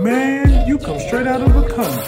Man, you come straight out of a comic.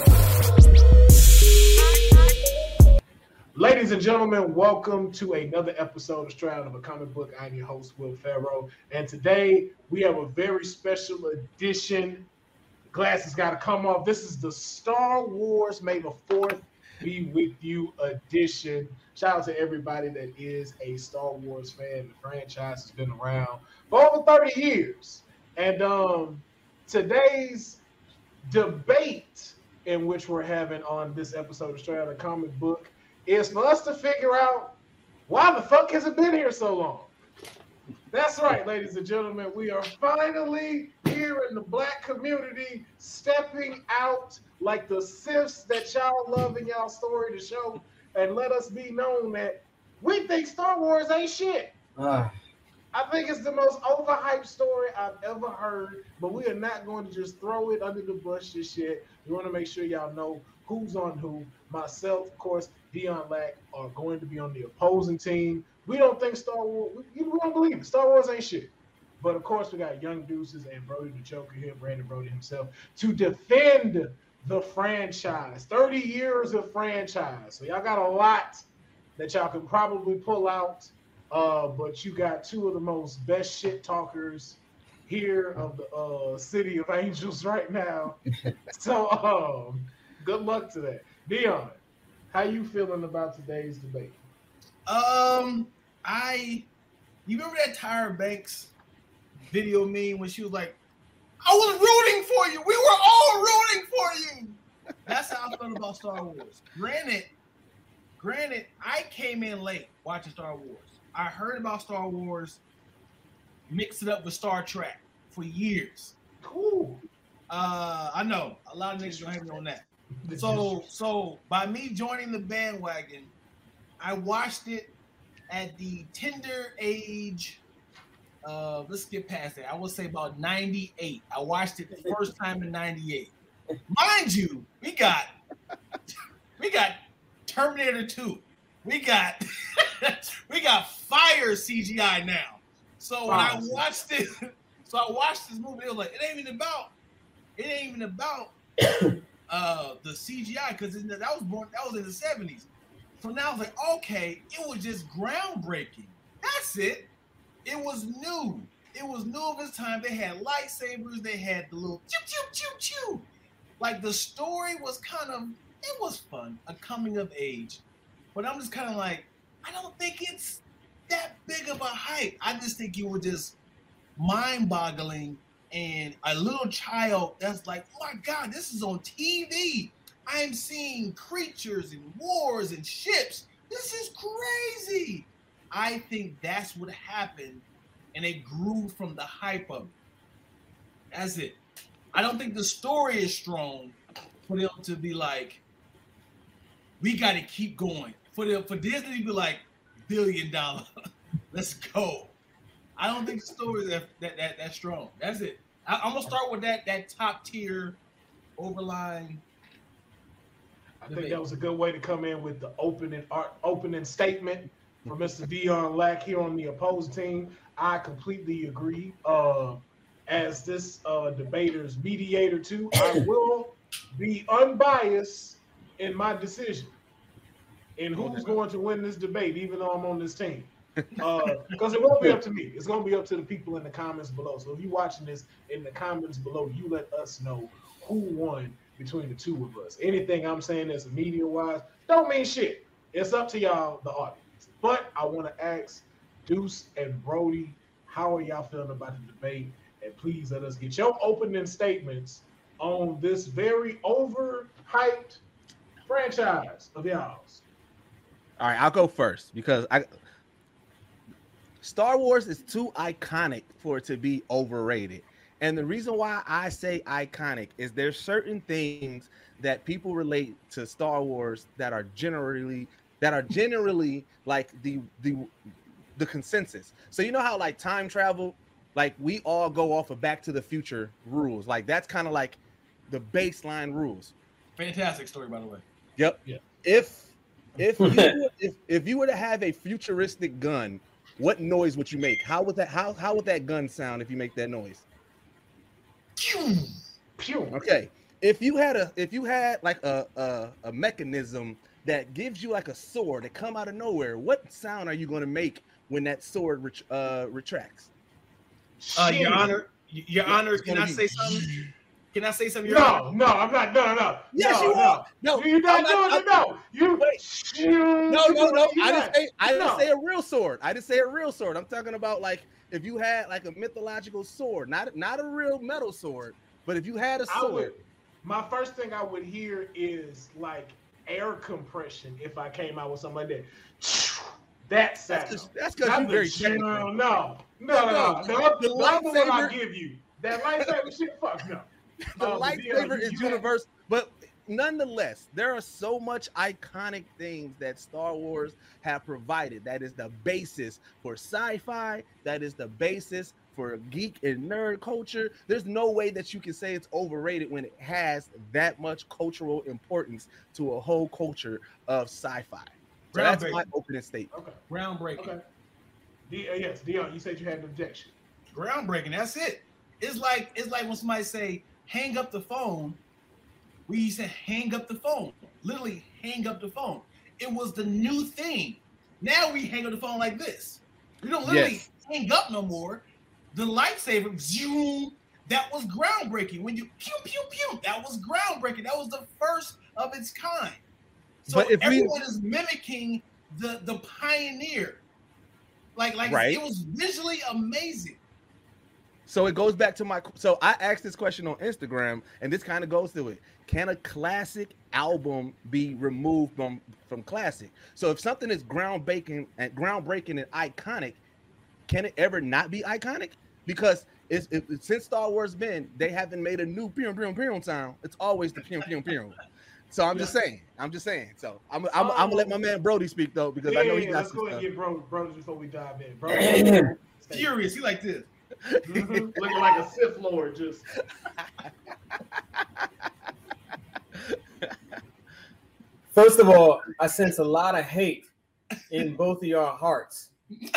Ladies and gentlemen, welcome to another episode of Straight Out of a Comic Book. I'm your host, Will Ferrell, and today we have a very special edition. Glasses got to come off. This is the Star Wars May the 4th be with you edition. Shout out to everybody that is a Star Wars fan. The franchise has been around for over 30 years. And today's debate in which we're having on this episode of Straight Out of Comic Book is for us to figure out why the fuck has it been here so long? That's right, ladies and gentlemen. We are finally here in the black community stepping out like the Siths that y'all love in y'all story to show and let us be known that we think Star Wars ain't shit. I think it's the most overhyped story I've ever heard, but we are not going to just throw it under the bus just yet. We want to make sure y'all know who's on who. Myself, of course, Dion Lack are going to be on the opposing team. We don't think Star Wars, we don't believe it. Star Wars ain't shit. But of course, we got Young Deuces and Brody the Joker here, Brandon Brody himself, to defend the franchise. 30 years of franchise. So y'all got a lot that y'all can probably pull out. But you got two of the most best shit talkers here of the City of Angels right now. So good luck to that. Dion, how you feeling about today's debate? You remember that Tyra Banks video meme when she was like, I was rooting for you. We were all rooting for you. That's how I felt about Star Wars. Granted, I came in late watching Star Wars. I heard about Star Wars, mixed it up with Star Trek for years. Cool. I know a lot of niggas don't hate me on that. So by me joining the bandwagon, I watched it at the tender age of, let's get past that. I would say about 98. I watched it the first time in 98. Mind you, we got Terminator 2. We got fire CGI now. So when I watched this movie, it was like, it ain't even about the CGI, because that was in the 70s. So now I was like, okay, it was just groundbreaking. That's it. It was new. It was new of its time. They had lightsabers. They had the little choo choo choo choo. Like, the story was it was fun, a coming of age. But I'm just kind of like, I don't think it's that big of a hype. I just think it was just mind-boggling. And a little child that's like, oh my God, this is on TV. I'm seeing creatures and wars and ships. This is crazy. I think that's what happened, and it grew from the hype of it. That's it. I don't think the story is strong for them to be like, we got to keep going. For Disney to be like, $1 billion, let's go. I don't think the story is that strong. That's it. I'm gonna start with that top tier overline. I think that was a good way to come in with the opening statement from Mr. Dion Lack here on the opposed team. I completely agree. As this debater's mediator too, I will be unbiased in my decision in who's going to win this debate, even though I'm on this team. Because it won't be up to me. It's going to be up to the people in the comments below. So if you're watching this in the comments below, you let us know who won between the two of us. Anything I'm saying that's media-wise don't mean shit. It's up to y'all, the audience. But I want to ask Deuce and Brody, how are y'all feeling about the debate? And please let us get your opening statements on this very overhyped franchise of y'all's. All right, I'll go first because Star Wars is too iconic for it to be overrated. And the reason why I say iconic is there's certain things that people relate to Star Wars that are generally like the consensus. So you know how like time travel, like we all go off of Back to the Future rules. Like that's kind of like the baseline rules. Fantastic story, by the way. Yep. Yeah. If you were to have a futuristic gun, what noise would you make? How would that gun sound if you make that noise? Pew. Okay. If you had like a mechanism that gives you like a sword that come out of nowhere, what sound are you going to make when that sword retracts? Your Honor, can I say something? Can I say something? No, I'm not. No. Yes, you are. No, you're not doing it. No, you. Wait. No. I didn't say a real sword. I didn't say a real sword. I'm talking about like if you had like a mythological sword, not a real metal sword, but if you had a sword. My first thing I would hear is like air compression if I came out with something like that. That sound. That's because you're very technical. No. The other one I give you. That lightsaber shit, fuck no. The lightsaber is universal, but nonetheless, there are so much iconic things that Star Wars have provided. That is the basis for sci-fi. That is the basis for geek and nerd culture. There's no way that you can say it's overrated when it has that much cultural importance to a whole culture of sci-fi. So that's my opening statement. Okay. Groundbreaking. Okay. Yes, Dion, you said you had an objection. Groundbreaking. That's it. It's like when somebody say, hang up the phone. We used to hang up the phone. Literally hang up the phone. It was the new thing. Now we hang up the phone like this. We don't literally hang up no more. The lightsaber, zoom, that was groundbreaking. When you pew, pew, pew, that was groundbreaking. That was the first of its kind. So everyone is mimicking the pioneer. Like right. It was visually amazing. So it goes back to so I asked this question on Instagram, and this kind of goes to it. Can a classic album be removed from classic? So if something is groundbreaking and iconic, can it ever not be iconic? Because since Star Wars they haven't made a new pew pew pew sound. It's always the pew pew pew. So I'm just saying. So I'm gonna let my man Brody speak though, because I know he got let's go ahead and get Brody before we dive in. Brody, furious. He like this. Looking like a Sith Lord, just. First of all, I sense a lot of hate in both of your hearts.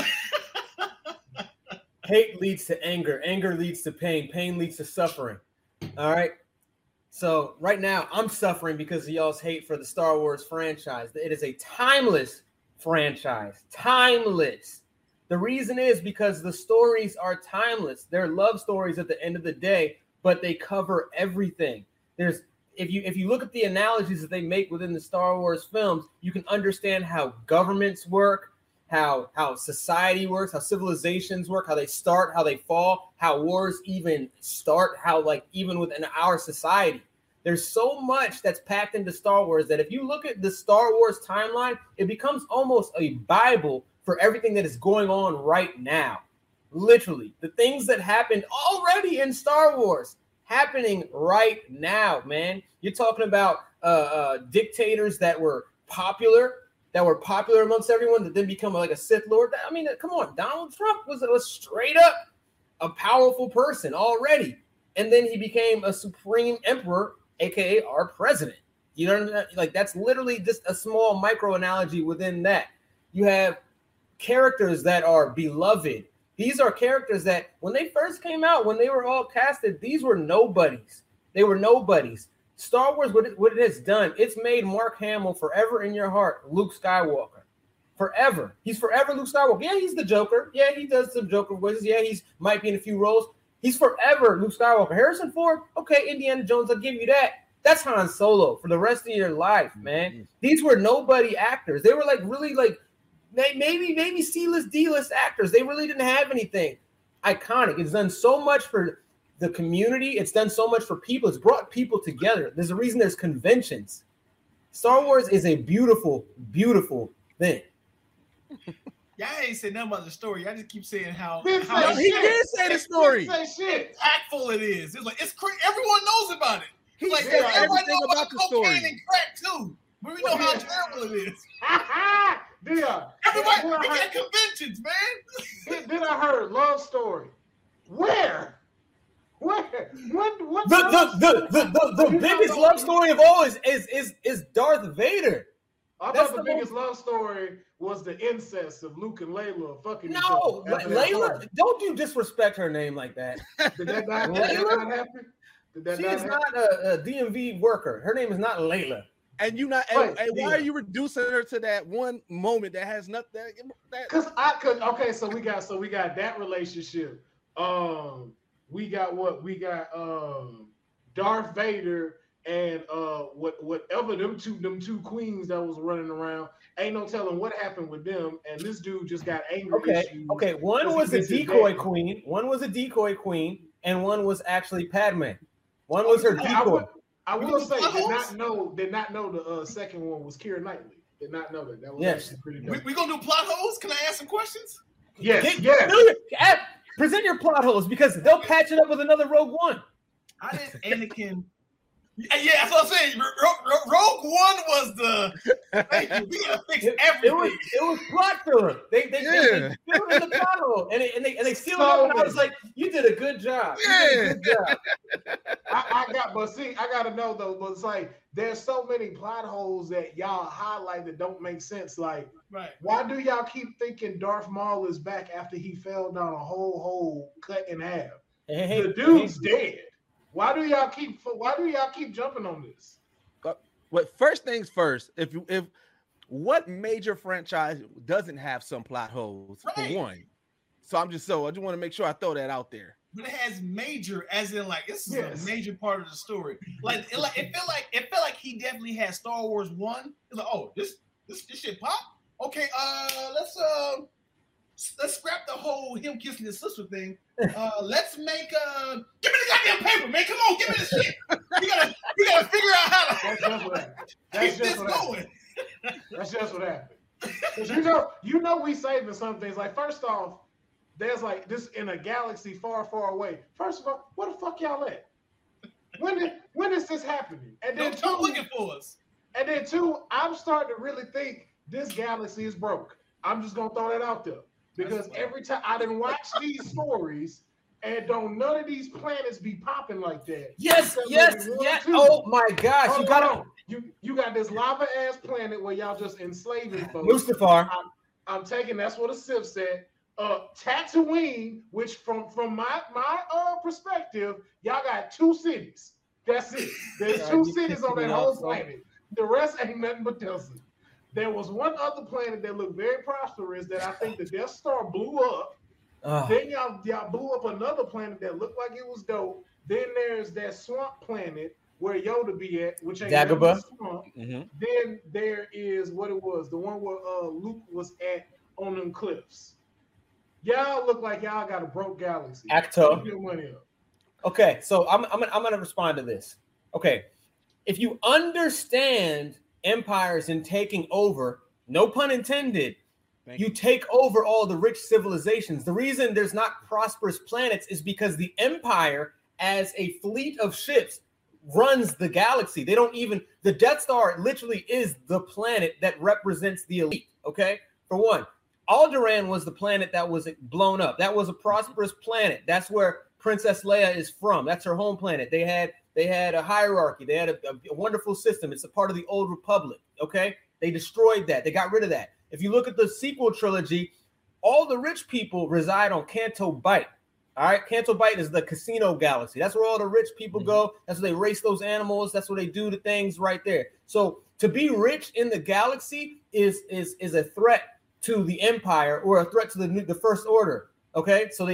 Hate leads to anger. Anger leads to pain. Pain leads to suffering. All right. So right now, I'm suffering because of y'all's hate for the Star Wars franchise. It is a timeless franchise. Timeless. The reason is because the stories are timeless. They're love stories at the end of the day, but they cover everything. If you look at the analogies that they make within the Star Wars films, you can understand how governments work, how society works, how civilizations work, how they start, how they fall, how wars even start, how like even within our society. There's so much that's packed into Star Wars that if you look at the Star Wars timeline, it becomes almost a Bible for everything that is going on right now. Literally, the things that happened already in Star Wars happening right now, man. You're talking about dictators that were popular amongst everyone that then become like a Sith Lord. I mean, come on, Donald Trump was straight up a powerful person already, and then he became a supreme emperor, aka our president. You know, like that's literally just a small micro analogy within that. You have characters that are beloved. These are characters that when they first came out, when they were all casted, these were nobodies. They were nobodies. Star Wars, what it has done, it's made Mark Hamill forever in your heart, Luke Skywalker. Forever. He's forever Luke Skywalker. Yeah, he's the Joker. Yeah, he does some Joker voices. Yeah, he's might be in a few roles. He's forever Luke Skywalker. Harrison Ford, okay, Indiana Jones, I'll give you that. That's Han Solo for the rest of your life, man. These were nobody actors. They were like really like maybe C-list, D-list actors. They really didn't have anything iconic. It's done so much for the community. It's done so much for people. It's brought people together. There's a reason there's conventions. Star Wars is a beautiful, beautiful thing. Y'all ain't said nothing about the story. I just keep saying how he did say the story. Say shit. Impactful it is. It's like it's crazy. Everyone knows about it. He like said everything about the story. And crack too. But we know how terrible it is. Dion, everybody, we got conventions, man. Then I heard love story. Where? What? The biggest love story of all is Darth Vader. I thought the biggest love story was the incest of Luke and Layla fucking. No, Layla, don't you disrespect her name like that. Did that not happen? She is not a DMV worker. Her name is not Layla. And you not and why are you reducing her to that one moment that has nothing? Okay, so we got that relationship. We got Darth Vader and whatever them two queens that was running around. Ain't no telling what happened with them. And this dude just got angry. Okay. One was a decoy queen. One was a decoy queen, and one was actually Padme. One was her decoy. I will say, did not know the second one was Keira Knightley. Did not know that. That was actually pretty dope. We gonna do plot holes? Can I ask some questions? Yes. Present your plot holes because they'll patch it up with another Rogue One. I didn't Anakin. Yeah, that's what I'm saying. Rogue One was the. Thank you. We gotta fix everything. It was plot filler. They filled in the plot hole and they sealed it up. And I was like, you did a good job. Yeah. I gotta know though. But it's like there's so many plot holes that y'all highlight that don't make sense. Like, why do y'all keep thinking Darth Maul is back after he fell down a whole hole cut in half? The dude's dead. Why do y'all keep jumping on this? But first things first, if what major franchise doesn't have some plot holes for one? So I just want to make sure I throw that out there. But it has major, as in like this is a major part of the story. Like it felt like he definitely had Star Wars 1. It's like, oh, this shit pop. Okay, let's scrap the whole him kissing his sister thing. Let's make give me the goddamn paper, man. Come on, give me the shit. We gotta figure out how to keep this going. That's just what happened. Because you know we saving some things. Like, first off, there's like this in a galaxy far, far away. First of all, where the fuck y'all at? When is this happening? And then come looking for us. And then two, I'm starting to really think this galaxy is broke. I'm just gonna throw that out there. Because every time I didn't watch these stories and don't none of these planets be popping like that. Yes. Oh my gosh. You got this lava ass planet where y'all just enslaving folks. Mustafar. I'm taking that's what a Sith said. Tatooine, which from my perspective, y'all got 2 cities. That's it. There's 2 cities on that whole planet. The rest ain't nothing but desert. There was one other planet that looked very prosperous that I think the Death Star blew up. Then y'all blew up another planet that looked like it was dope. Then there's that swamp planet where Yoda be at, which ain't Dagobah. Swamp. Mm-hmm. Then there is what it was, the one where Luke was at on them cliffs. Y'all look like y'all got a broke galaxy. Acto. Your money up. Okay, so I'm gonna respond to this. Okay, if you understand empires and taking over, no pun intended, you take over all the rich civilizations. The reason there's not prosperous planets is because the empire, as a fleet of ships, runs the galaxy. They don't even, the Death Star literally is the planet that represents the elite. Okay, for one, Alderaan was the planet that was blown up. That was a prosperous planet. That's where Princess Leia is from. That's her home planet. They had a hierarchy. They had a wonderful system. It's a part of the Old Republic. Okay, they destroyed that. They got rid of that. If you look at the sequel trilogy, all the rich people reside on Canto Bight. All right, Canto Bight is the casino galaxy. That's where all the rich people go. That's where they race those animals. That's where they do the things right there. So to be rich in the galaxy is a threat to the empire or a threat to the First Order. Okay, so they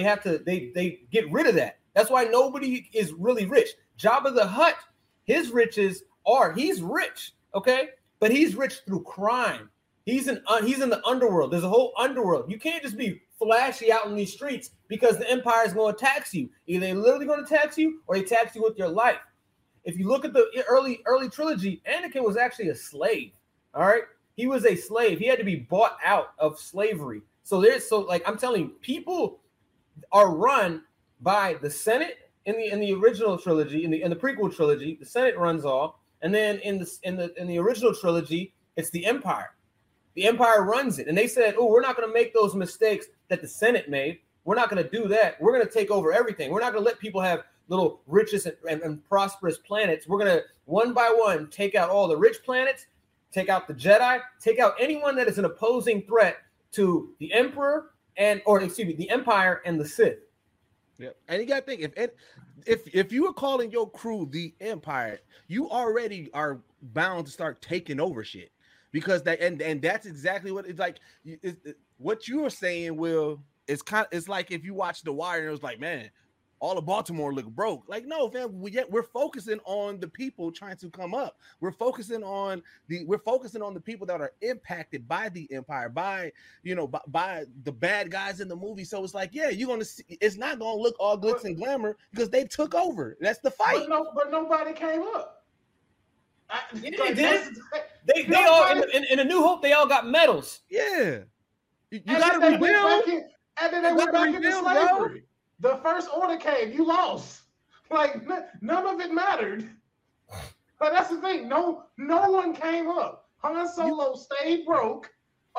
get rid of that. That's why nobody is really rich. Jabba the Hutt, his riches he's rich. Okay, but he's rich through crime. He's in the underworld. There's a whole underworld. You can't just be flashy out in these streets because the empire is going to tax you. Either they're literally going to tax you or they tax you with your life. If you look at the early trilogy, Anakin was actually a slave. All right, he was a slave. He had to be bought out of slavery. So I'm telling you, people are run by the Senate in the original trilogy, in the prequel trilogy. The Senate runs all, and then in the original trilogy, it's the Empire. The Empire runs it, and they said, "Oh, we're not going to make those mistakes that the Senate made. We're not going to do that. We're going to take over everything. We're not going to let people have little riches and prosperous planets. We're going to one by one take out all the rich planets, take out the Jedi, take out anyone that is an opposing threat to the Emperor the Empire and the Sith. Yeah, and you gotta think if you were calling your crew the Empire, you already are bound to start taking over shit because that and that's exactly what it's like. What you were saying, Will, it's like if you watch The Wire and it was like, man, all of Baltimore look broke. Like, no, fam, we're focusing on the people trying to come up. We're focusing on the people that are impacted by the Empire, by the bad guys in the movie. So it's like, yeah, you're gonna see, it's not gonna look all glitz and glamour because they took over. That's the fight. But nobody came up. They did. They all in A New Hope. They all got medals. Yeah, you gotta rebuild. And then they went back into slavery. Bro. The First Order came. You lost. Like none of it mattered. But that's the thing. No one came up. Han Solo stayed broke.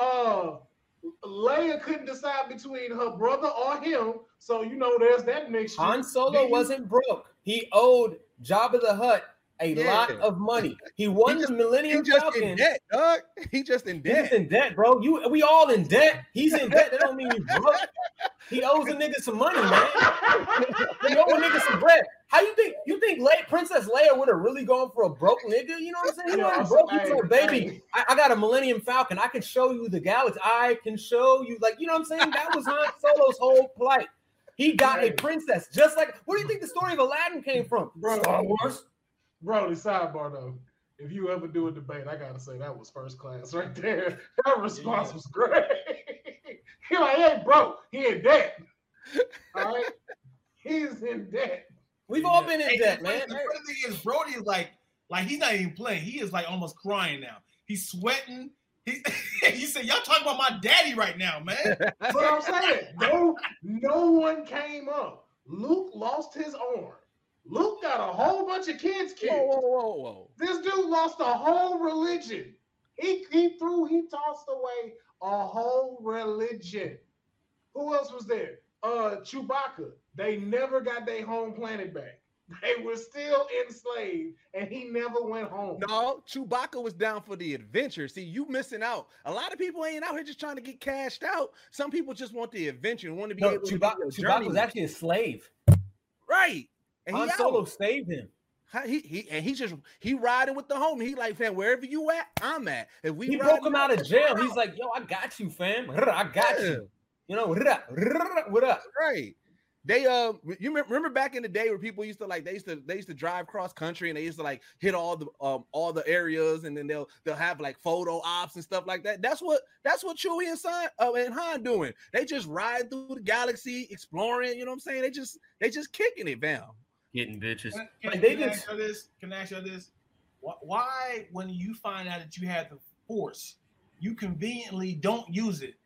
Leia couldn't decide between her brother or him. So there's that mixture. Han Solo wasn't broke. He owed Jabba the Hutt a lot of money. He won the Millennium Falcon. In debt, dog. He just in debt. He's in debt, bro. We all in debt. He's in debt. That don't mean you broke. He owes a nigga some money, man. He owes a nigga some bread. How you think Princess Leia would have really gone for a broke nigga? You know what I'm saying? He wasn't broke. He told baby, I got a Millennium Falcon. I can show you the galaxy. I can show you, like, you know what I'm saying? That was Han Solo's whole plight. He got a princess, just like, where do you think the story of Aladdin came from? Bro, Star Wars. Bro, the sidebar though. If you ever do a debate, I gotta say that was first class right there. That response was great. He like, hey, bro, he in debt. All right, he's in debt. We've all been in debt, man. The funny thing is, Brody is like he's not even playing. He is like almost crying now. He's sweating. He said, "Y'all talking about my daddy right now, man." That's what I'm saying. No one came up. Luke lost his arm. Luke got a whole bunch of kids killed. Whoa. This dude lost a whole religion. He tossed away a whole religion. Who else was there? Chewbacca. They never got their home planet back. They were still enslaved, and he never went home. No, Chewbacca was down for the adventure. See, you missing out. A lot of people ain't out here just trying to get cashed out. Some people just want the adventure and want to be able to Chewbacca was actually a slave. Right. And Han Solo saved him. He riding with the homie. He like, fam, wherever you at, I'm at. If we he broke him out of jail. He's like, yo, I got you, fam. I got you. You know, what up? Right. They you remember back in the day where people used to they used to drive cross country and they used to like hit all the areas and then they'll have like photo ops and stuff like that. That's what Chewie and Han doing. They just ride through the galaxy, exploring. You know what I'm saying? They just kicking it down, getting bitches. Can I ask you this? Why, when you find out that you have the Force, you conveniently don't use it?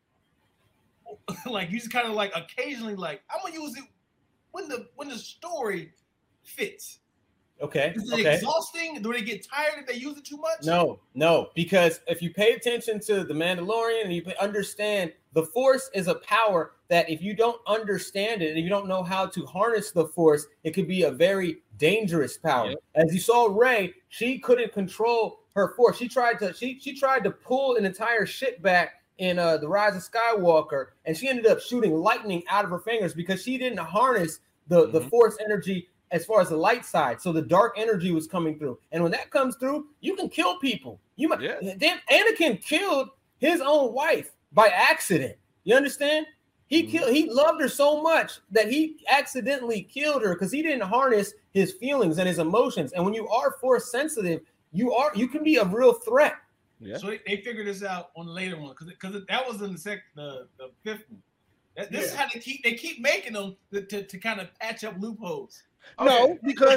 Like you just kind of like occasionally like I'm gonna use it when the story fits. Okay. Is it exhausting? Do they get tired if they use it too much? No, because if you pay attention to The Mandalorian and you understand the Force is a power that if you don't understand it and if you don't know how to harness the Force, it could be a very dangerous power. Yeah. As you saw Rey, she couldn't control her Force. She tried to pull an entire ship back in The Rise of Skywalker, and she ended up shooting lightning out of her fingers because she didn't harness the Force energy as far as the light side. So the dark energy was coming through. And when that comes through, you can kill people. Then Anakin killed his own wife by accident. You understand? He loved her so much that he accidentally killed her because he didn't harness his feelings and his emotions. And when you are Force sensitive, you can be a real threat. Yeah. So they figured this out on the later one because that was in the fifth one. This is how they keep making them to kind of patch up loopholes. Okay. No, because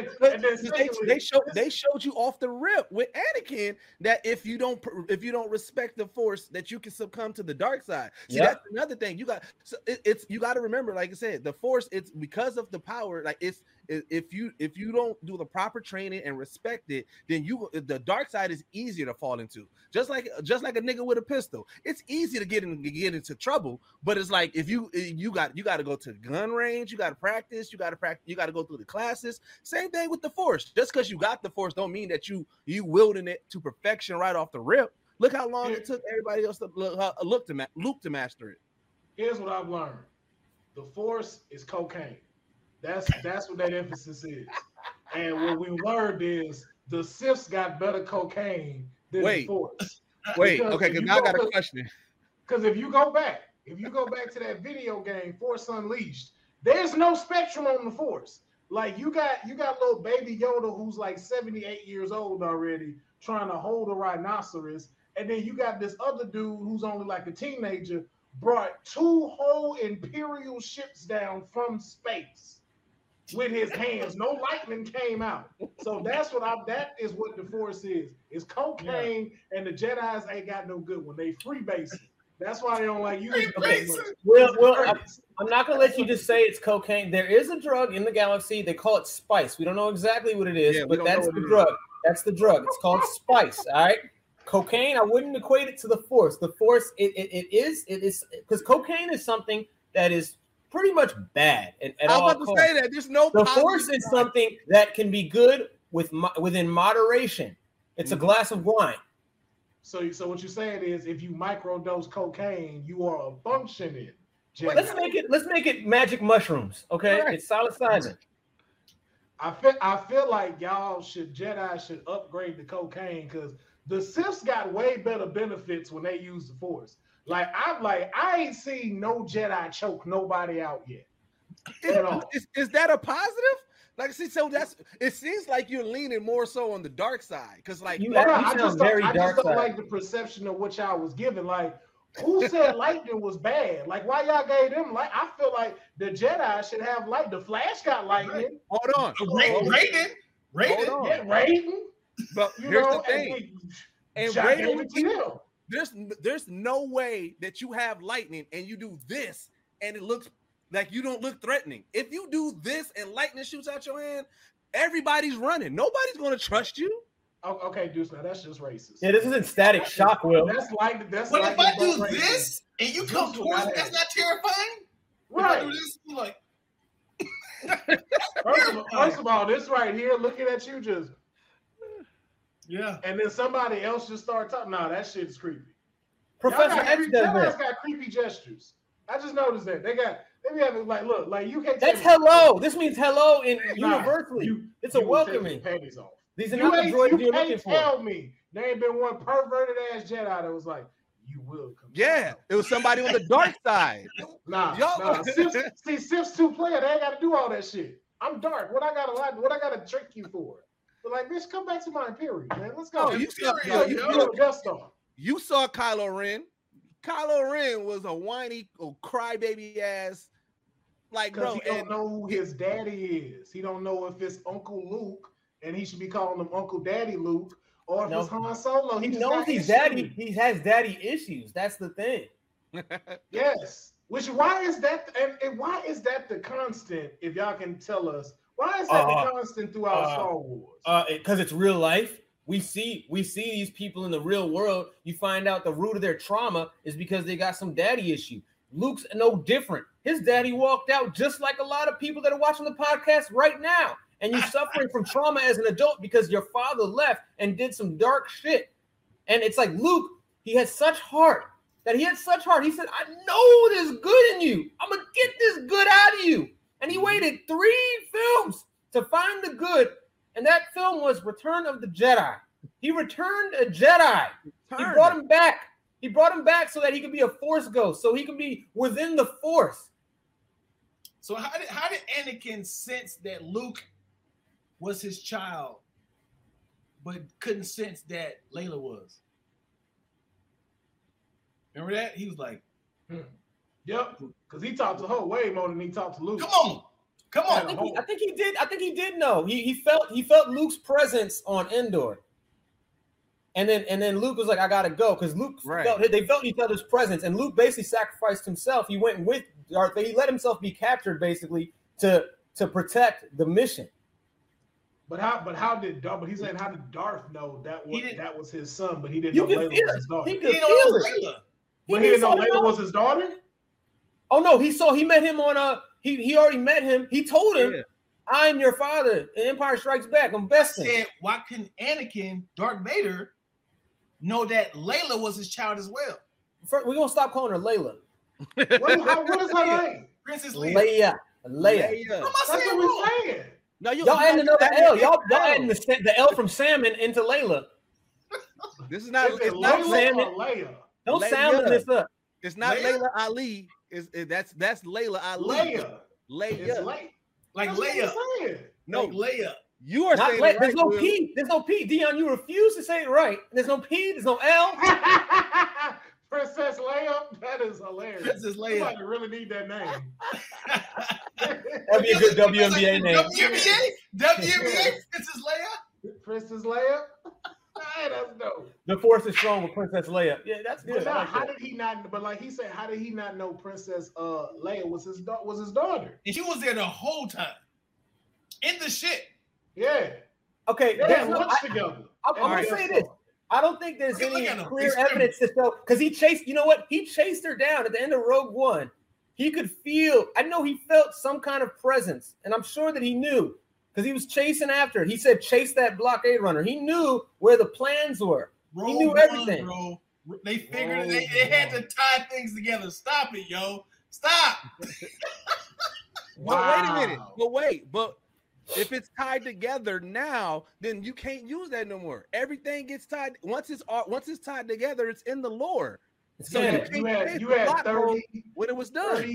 they showed you off the rip with Anakin that if you don't respect the Force, that you can succumb to the dark side. See, that's another thing. You got to remember, like I said, the Force. It's because of the power. Like if you don't do the proper training and respect it, then the dark side is easier to fall into. Just like a nigga with a pistol, it's easy to get into trouble. But it's like if you got to go to gun range, you got to practice, you got to go through the classes. Same thing with the Force. Just because you got the Force don't mean that you wielding it to perfection right off the rip. Look how long it took everybody else to Luke to master it. Here's what I've learned. the Force is cocaine. That's what that emphasis is. And what we learned is the Siths got better cocaine than the Force. Okay, because now I got a question. Because if you go back to that video game, Force Unleashed, there's no spectrum on the Force. Like you got little baby Yoda who's like 78 years old already trying to hold a rhinoceros, and then you got this other dude who's only like a teenager brought 2 whole Imperial ships down from space with his hands. No lightning came out. So that is what the Force is. It's cocaine, and the Jedis ain't got no good one. They freebasing. That's why they don't like using it. Well, I'm not gonna let you just say it's cocaine. There is a drug in the galaxy. They call it spice. We don't know exactly what it is, but that's the drug. That's the drug. It's called spice. All right. Cocaine, I wouldn't equate it to the Force. The Force, it is because cocaine is something that is pretty much bad. I was about to say that there's no. The Force is something that can be good within moderation. It's a glass of wine. So what you're saying is, if you microdose cocaine, you are a functioning Jedi. Let's make it magic mushrooms. Okay, right. It's psilocybin. I feel like Jedi should upgrade the cocaine because the Siths got way better benefits when they use the Force. I ain't seen no Jedi choke nobody out yet. Is that a positive? Like, see, so it seems like you're leaning more so on the dark side because, like, I just don't like the perception of what y'all was given. Like, who said lightning was bad? Like, why y'all gave them light? I feel like the Jedi should have light. The Flash got lightning. Hold on, Raiden. Yeah, Raiden. But here's the thing, and Raiden, there's no way that you have lightning and you do this and it looks like you don't look threatening. If you do this and lightning shoots out your hand, everybody's running. Nobody's going to trust you. Okay, Deuce, now that's just racist. Yeah, this isn't static shock, Will. But if I do this and you come towards me, that's not terrifying? Right. If I do this, like... First of all, this right here, looking at you just... Yeah. And then somebody else just start talking. Nah, that shit is creepy. Professor X got creepy gestures. I just noticed that. They be having look, you can't. That's hello. This means hello universally. It's a welcoming. Panties off. These are not the droids you're looking for. Tell me there ain't been one perverted ass Jedi that was like, you will come. Yeah, it was somebody on the dark side. Nah. Siths 2 player, they ain't got to do all that shit. I'm dark. What I gotta trick you for? But like, bitch, come back to my Imperial, man. Let's go. You saw Kylo Ren. Kylo Ren was a whiny, crybaby ass. Like, bro, he don't know who his daddy is. He don't know if it's Uncle Luke, and he should be calling him Uncle Daddy Luke, or if it's Han Solo. He knows he's daddy. He has daddy issues. That's the thing. Yes. Why is that? And why is that the constant? If y'all can tell us. Why is that the constant throughout Star Wars? Because it's real life. We see these people in the real world. You find out the root of their trauma is because they got some daddy issue. Luke's no different. His daddy walked out just like a lot of people that are watching the podcast right now. And you're suffering from trauma as an adult because your father left and did some dark shit. And it's like Luke, he had such heart. He said, I know there's good in you. I'm going to get this good out of you. And he waited 3 films to find the good. And that film was Return of the Jedi. He returned a Jedi. He brought him back. He brought him back so that he could be a Force ghost, so he can be within the Force. So how did Anakin sense that Luke was his child, but couldn't sense that Layla was? Remember that? He was like, Yep, because he talked to her way more than he talked to Luke. Come on. I think he did know. He felt Luke's presence on Endor. And then Luke was like, I gotta go, because Luke they felt each other's presence, and Luke basically sacrificed himself. He went with Darth. He let himself be captured basically to protect the mission. But how did Darth know that was his son, but he didn't know Layla was his daughter? He could feel it. But he didn't know Layla was his daughter? Oh no, he met him on he already met him. He told him, I'm your father. And Empire Strikes Back. I'm besting. I said, why couldn't Anakin, Darth Vader, know that Layla was his child as well? We're gonna stop calling her Layla. What is her name? Princess Leia. Leia. What am I That's saying what wrong? we're saying. No, Y'all adding another L. Y'all adding the L from salmon into Layla. This is not. Is it It's not Layla salmon. or Leia? Don't Leia. salmon this up. It's not Leia? Layla Ali. That's Layla Ali. Leia. Leia. It's Leia. Like That's what Leia. we're saying. No, Like Leia. you are Not saying Leia. it There's right, no Will. P. There's no P. Dion, you refuse to say it right. There's no P. There's no L. Princess Leia? That is hilarious. Princess Leia. Somebody really need that name. That'd be a good WNBA name. WNBA. Princess Leia. Princess Leia? Hey, that's dope. The force is strong with Princess Leia. Yeah, that's But good. now, I like how that. did he not? But like he said, how did he not know Princess Leia was his daughter? And she was there the whole time. In the shit. Yeah, Okay, they there's had no- lunch together. I'm gonna And say guess this. I don't think there's Look any at him. clear He's evidence to show because he chased. You know what? He chased her down at the end of Rogue One. He could feel. I know he felt some kind of presence, and I'm sure that he knew because he was chasing after her. He said, "Chase that blockade runner." He knew where the plans were. He knew Rogue everything. One, bro. They figured it. They had to tie things together. Stop it, yo. Stop. But wait a minute. But if it's tied together now, then you can't use that no more. Everything gets tied once it's tied together. It's in the lore. So Yeah, you can't you say had the plot hole 30 when it was done. 30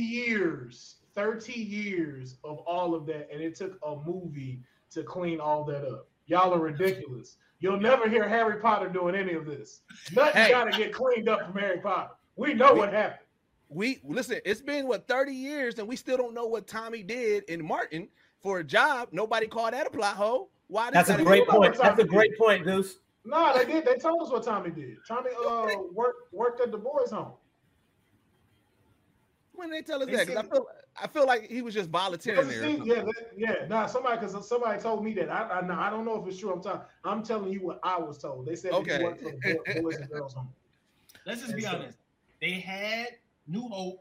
years of all of that, and it took a movie to clean all that up. Y'all are ridiculous. You'll never hear Harry Potter doing any of this. Nothing got to get cleaned up from Harry Potter. We know what happened. We listen. It's been 30 years, and we still don't know what Tommy did in Martin for a job. Nobody called that a plot hole. Why? That's a gotta great be about point. what That's a Tommy great did. point, Deuce. No, they did. They told us what Tommy did. Tommy worked at the boys' home. When they tell us They that, 'cause said- I feel like he was just volunteering there. Somebody told me that. I don't know if it's true. I'm telling you what I was told. They said that Okay. he worked for the boys and girls home. Let's just be And so- honest. They had New Hope.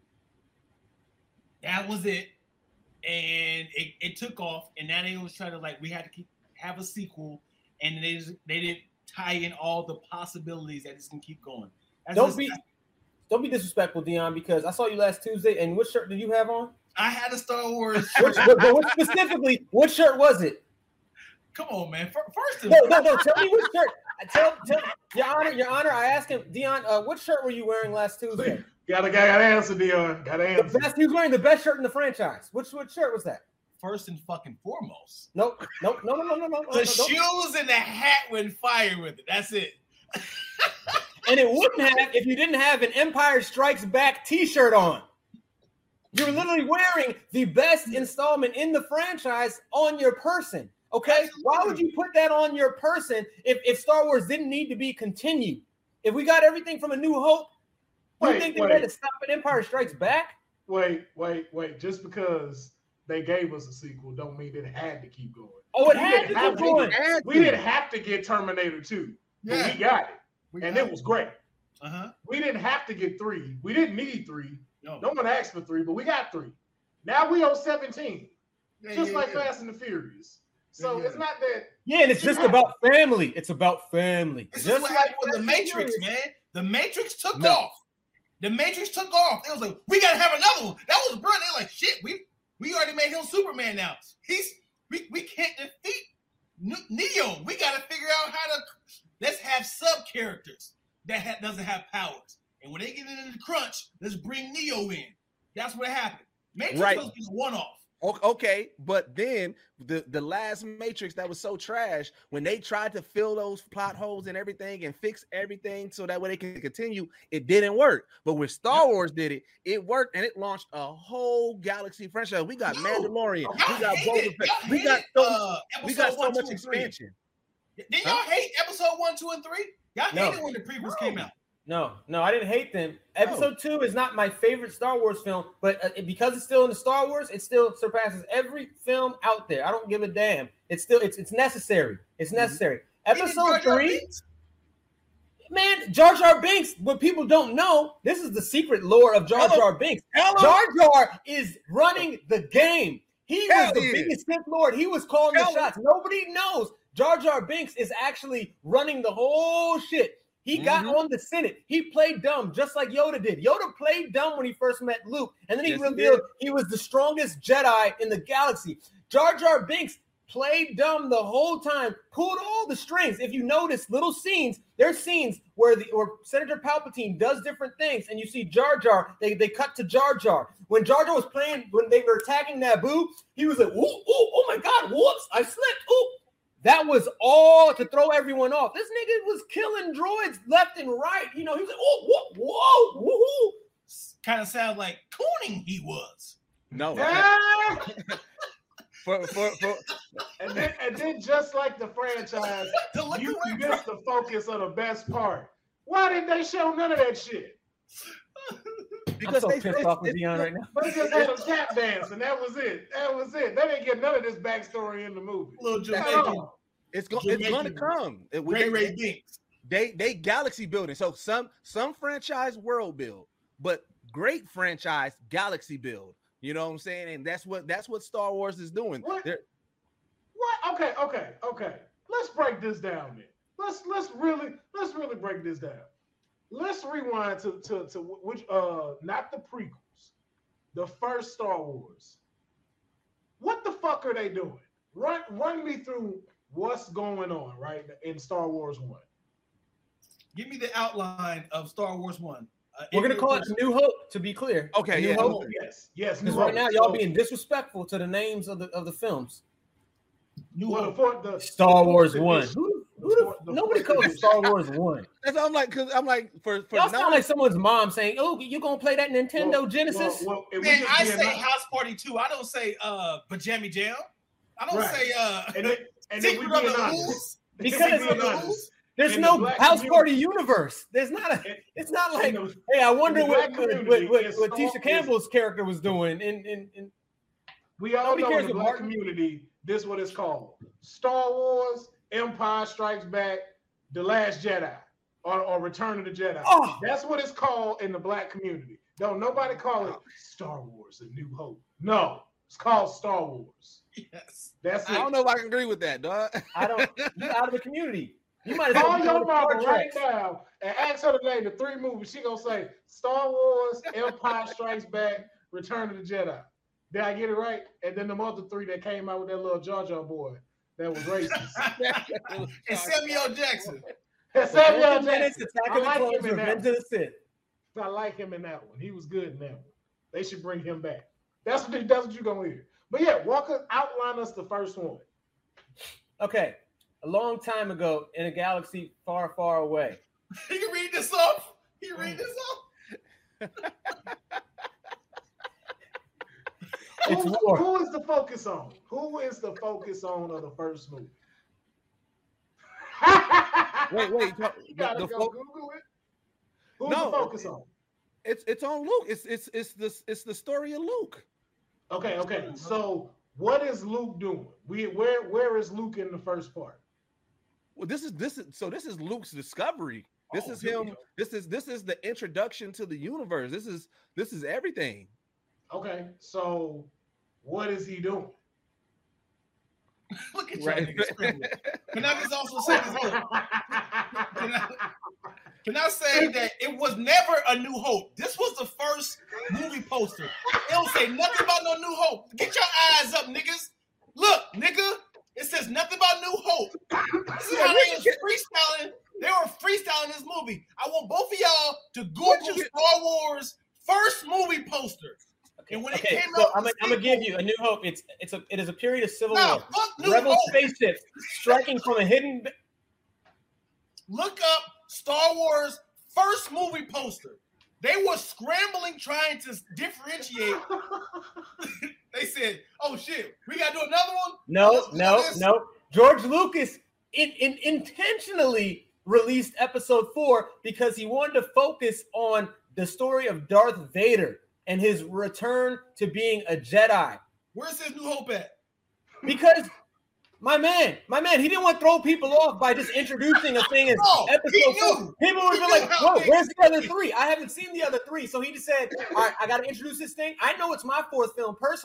That was it. And it took off. And now they was trying to we had to have a sequel. And they didn't tie in all the possibilities that this can keep going. Don't be disrespectful, Dion, because I saw you last Tuesday. And what shirt did you have on? I had a Star Wars. What specifically? What shirt was it? Come on, man. First of No. all, Tell me what shirt. Tell Your Honor. I asked him, Dion, what shirt were you wearing last Tuesday? Gotta answer, Dion. Gotta answer. He was wearing the best shirt in the franchise. What shirt was that? first and fucking foremost. No. The shoes and the hat went fire with it. That's it. And it wouldn't have if you didn't have an Empire Strikes Back t-shirt on. You're literally wearing the best installment in the franchise on your person. Okay? Absolutely. Why would you put that on your person if Star Wars didn't need to be continued? If we got everything from A New Hope, you think they had to stop at Empire Strikes Back? Wait. Just because they gave us a sequel don't mean it had to keep going. Oh, it had to keep going. We didn't have to get Terminator 2, but we got it. And it was great. Uh-huh. We didn't have to get 3. We didn't need 3. No. No one asked for 3, but we got 3. Now we on 17. Just like Fast and the Furious. So it's not that. Yeah, and it's just about family. It's about family. This Just is what like happened with The Fast and Matrix, Furious. man. The Matrix took No. off. The Matrix took off. They was like, we gotta have another one. That was brilliant. They're like, shit, we already made him Superman now. We can't defeat Neo. We gotta figure out how to let's have sub characters that doesn't have powers. And when they get into the crunch, let's bring Neo in. That's what happened. Matrix Right. was just one off. Okay, but then the last Matrix that was so trash, when they tried to fill those plot holes and everything and fix everything so that way they can continue, it didn't work. But when Star Wars did it, it worked and it launched a whole galaxy franchise. We got Mandalorian, we got Boba Fett, we got so much expansion. Didn't y'all hate episode 1, 2, and 3? Y'all hated when the prequels came out. No, I didn't hate them. Episode 2 is not my favorite Star Wars film, but because it's still in the Star Wars, it still surpasses every film out there. I don't give a damn. It's necessary. It's necessary. Episode 3, man, Jar Jar Binks. What people don't know, this is the secret lore of Jar Jar Binks. Jar Jar is running the game. He was the biggest Sith Lord. He was calling the shots. Nobody knows. Jar Jar Binks is actually running the whole shit. He got on the Senate. He played dumb, just like Yoda did. Yoda played dumb when he first met Luke, and then he revealed he was the strongest Jedi in the galaxy. Jar Jar Binks played dumb the whole time, pulled all the strings. If you notice little scenes, there's scenes where Senator Palpatine does different things, and you see Jar Jar, they cut to Jar Jar. When Jar Jar was playing, when they were attacking Naboo, he was like, ooh, oh my God, whoops, I slipped, ooh. That was all to throw everyone off. This nigga was killing droids left and right. You know, he was like, oh, whoa, woohoo. Kind of sounds like cooning he was. No. And then just like the franchise, you missed the focus of the best part. Why didn't they show none of that shit? Because I'm so pissed off with Dion right now. They just had a tap dance, and that was it. They didn't get none of this backstory in the movie. Little Jamaican. It's going to come. Ray Binks. They galaxy building. So some franchise world build, but great franchise galaxy build. You know what I'm saying? And that's what Star Wars is doing. What? Okay. Let's break this down, man. Let's really break this down. Let's rewind to which not the prequels, the first Star Wars. What the fuck are they doing? Run me through what's going on right in Star Wars 1. Give me the outline of Star Wars 1. We're gonna call it New Hope, to be clear. Okay, New Hope. Yes. Because right now y'all being disrespectful to the names of the films. The Star Wars 1. Nobody calls it Star Wars 1. That's what I'm like, because I'm like, for y'all sound like someone's mom saying, "Oh, you gonna play that Nintendo Genesis?" Man, I say House Party 2. I don't say Pajama Jam. I don't say Secret of the Ooze. Because there's no House Party universe. There's not a. It's not like, hey, I wonder what Tisha Campbell's character was doing. We all know in the black community, this is what it's called: Star Wars, Empire Strikes Back, The Last Jedi, or Return of the Jedi. Oh. That's what it's called in the black community. Don't nobody call it Star Wars: A New Hope. No, it's called Star Wars. Yes, that's it. I don't know if I can agree with that, dog. You're out of the community. You might as well call your mama right now and ask her to name the 3 movies. She gonna say Star Wars, Empire Strikes Back, Return of the Jedi. Did I get it right? And then the other 3 that came out with that little Jar Jar boy that was racist. And Samuel Jackson. Samuel Jackson. I like him in that one. I like him in that one. He was good in that one. They should bring him back. That's what you're gonna hear. But yeah, Walker, outline us the first one. Okay. A long time ago in a galaxy far, far away. You can read this off. Who is the focus on? Who is the focus on of the first movie? Wait. You gotta go Google it. Who's the focus on? It's on Luke. It's the story of Luke. Okay. So what is Luke doing? Where is Luke in the first part? Well, this is Luke's discovery. This is him. This is the introduction to the universe. This is everything. Okay, so what is he doing? Look at y'all niggas. Can I just also say this? Can I say that it was never A New Hope? This was the first movie poster. It don't say nothing about no New Hope. Get your eyes up, niggas. Look, nigga. It says nothing about New Hope. This is how they was freestyling. They were freestyling this movie. I want both of y'all to Google Star Wars first movie poster. And when it came out, I'm gonna give you A New Hope. It is a period of civil war. Fuck New Rebel Hope. spaceships striking from a hidden. Look up Star Wars first movie poster. They were scrambling trying to differentiate. They said, "Oh shit, we gotta do another one." No. George Lucas intentionally released Episode 4 because he wanted to focus on the story of Darth Vader and his return to being a Jedi. Where's his New Hope at? Because my man, he didn't want to throw people off by just introducing a thing as Episode 4. People would be like, "Whoa, where's the other 3? I haven't seen the other 3." So he just said, "All right, I got to introduce this thing. I know it's my 4th film personally,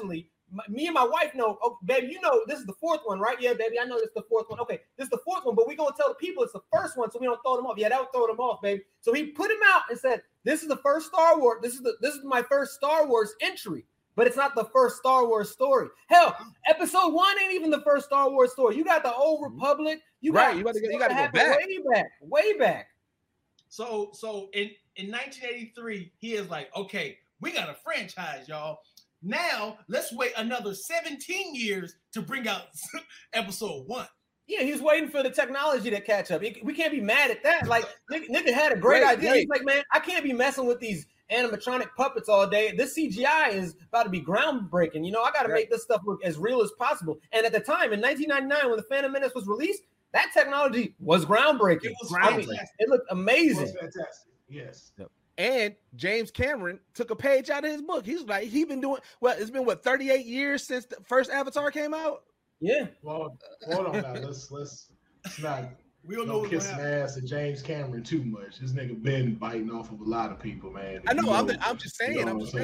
me and my wife know, oh, baby, you know this is the fourth one, right? Yeah, baby, I know this is the fourth one. Okay, this is the fourth one, but we're gonna tell the people it's the first one, so we don't throw them off. Yeah, that would throw them off, baby. So he put him out and said, "This is the first Star Wars. This is my first Star Wars entry." But it's not the first Star Wars story. Hell, episode 1 ain't even the first Star Wars story. You got the Old Republic. You got to go back. Way back. So in 1983, he is like, okay, we got a franchise, y'all. Now let's wait another 17 years to bring out episode 1. Yeah, he was waiting for the technology to catch up. We can't be mad at that. Like, nigga had a great idea. He's like, man, I can't be messing with these animatronic puppets all day. This CGI is about to be groundbreaking. You know, I got to make this stuff look as real as possible. And at the time, in 1999, when The Phantom Menace was released, that technology was groundbreaking. It was groundbreaking. It looked amazing. It was fantastic. Yes. Yep. And James Cameron took a page out of his book. He's like, been doing, it's been 38 years since the first Avatar came out? Yeah. Well, hold on now. Let's not we don't know kissing ass at James Cameron too much. This nigga been biting off of a lot of people, man. I know. I'm just saying.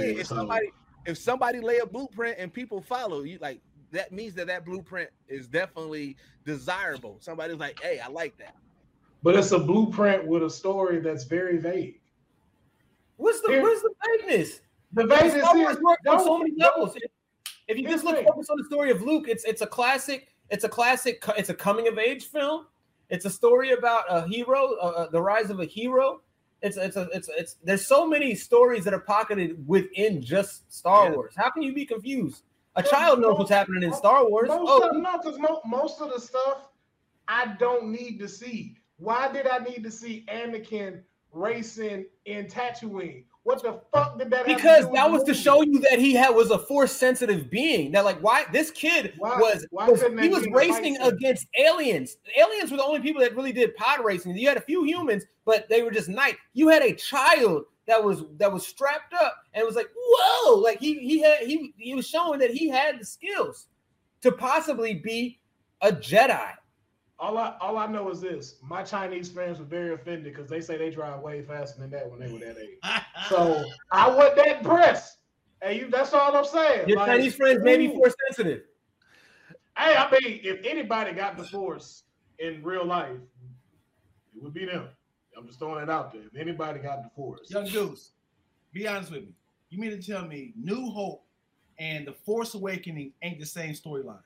If somebody lay a blueprint and people follow you, like that means that blueprint is definitely desirable. Somebody's like, hey, I like that. But it's a blueprint with a story that's very vague. What's the vagueness? The vagueness is on so many levels. If you just focus on the story of Luke, it's a classic. It's a coming of age film. It's a story about a hero, the rise of a hero. It's there's so many stories that are pocketed within just Star Wars. How can you be confused? A child knows what's happening in Star Wars. Because most of the stuff I don't need to see. Why did I need to see Anakin racing in Tatooine? What the fuck did that? Because that was to show you that he was a force sensitive being. That like why this kid was racing against aliens. Aliens were the only people that really did pod racing. You had a few humans, but they were just night. You had a child that was strapped up and was like, whoa, like he was showing that he had the skills to possibly be a Jedi. All I know is this: my Chinese friends were very offended because they say they drive way faster than that when they were that age. So I wasn't that impressed. Hey, that's all I'm saying. Your Chinese friends may be force sensitive. Hey, I mean, if anybody got the force in real life, it would be them. I'm just throwing it out there. If anybody got the force, Young Goose, be honest with me. You mean to tell me New Hope and The Force Awakening ain't the same storyline?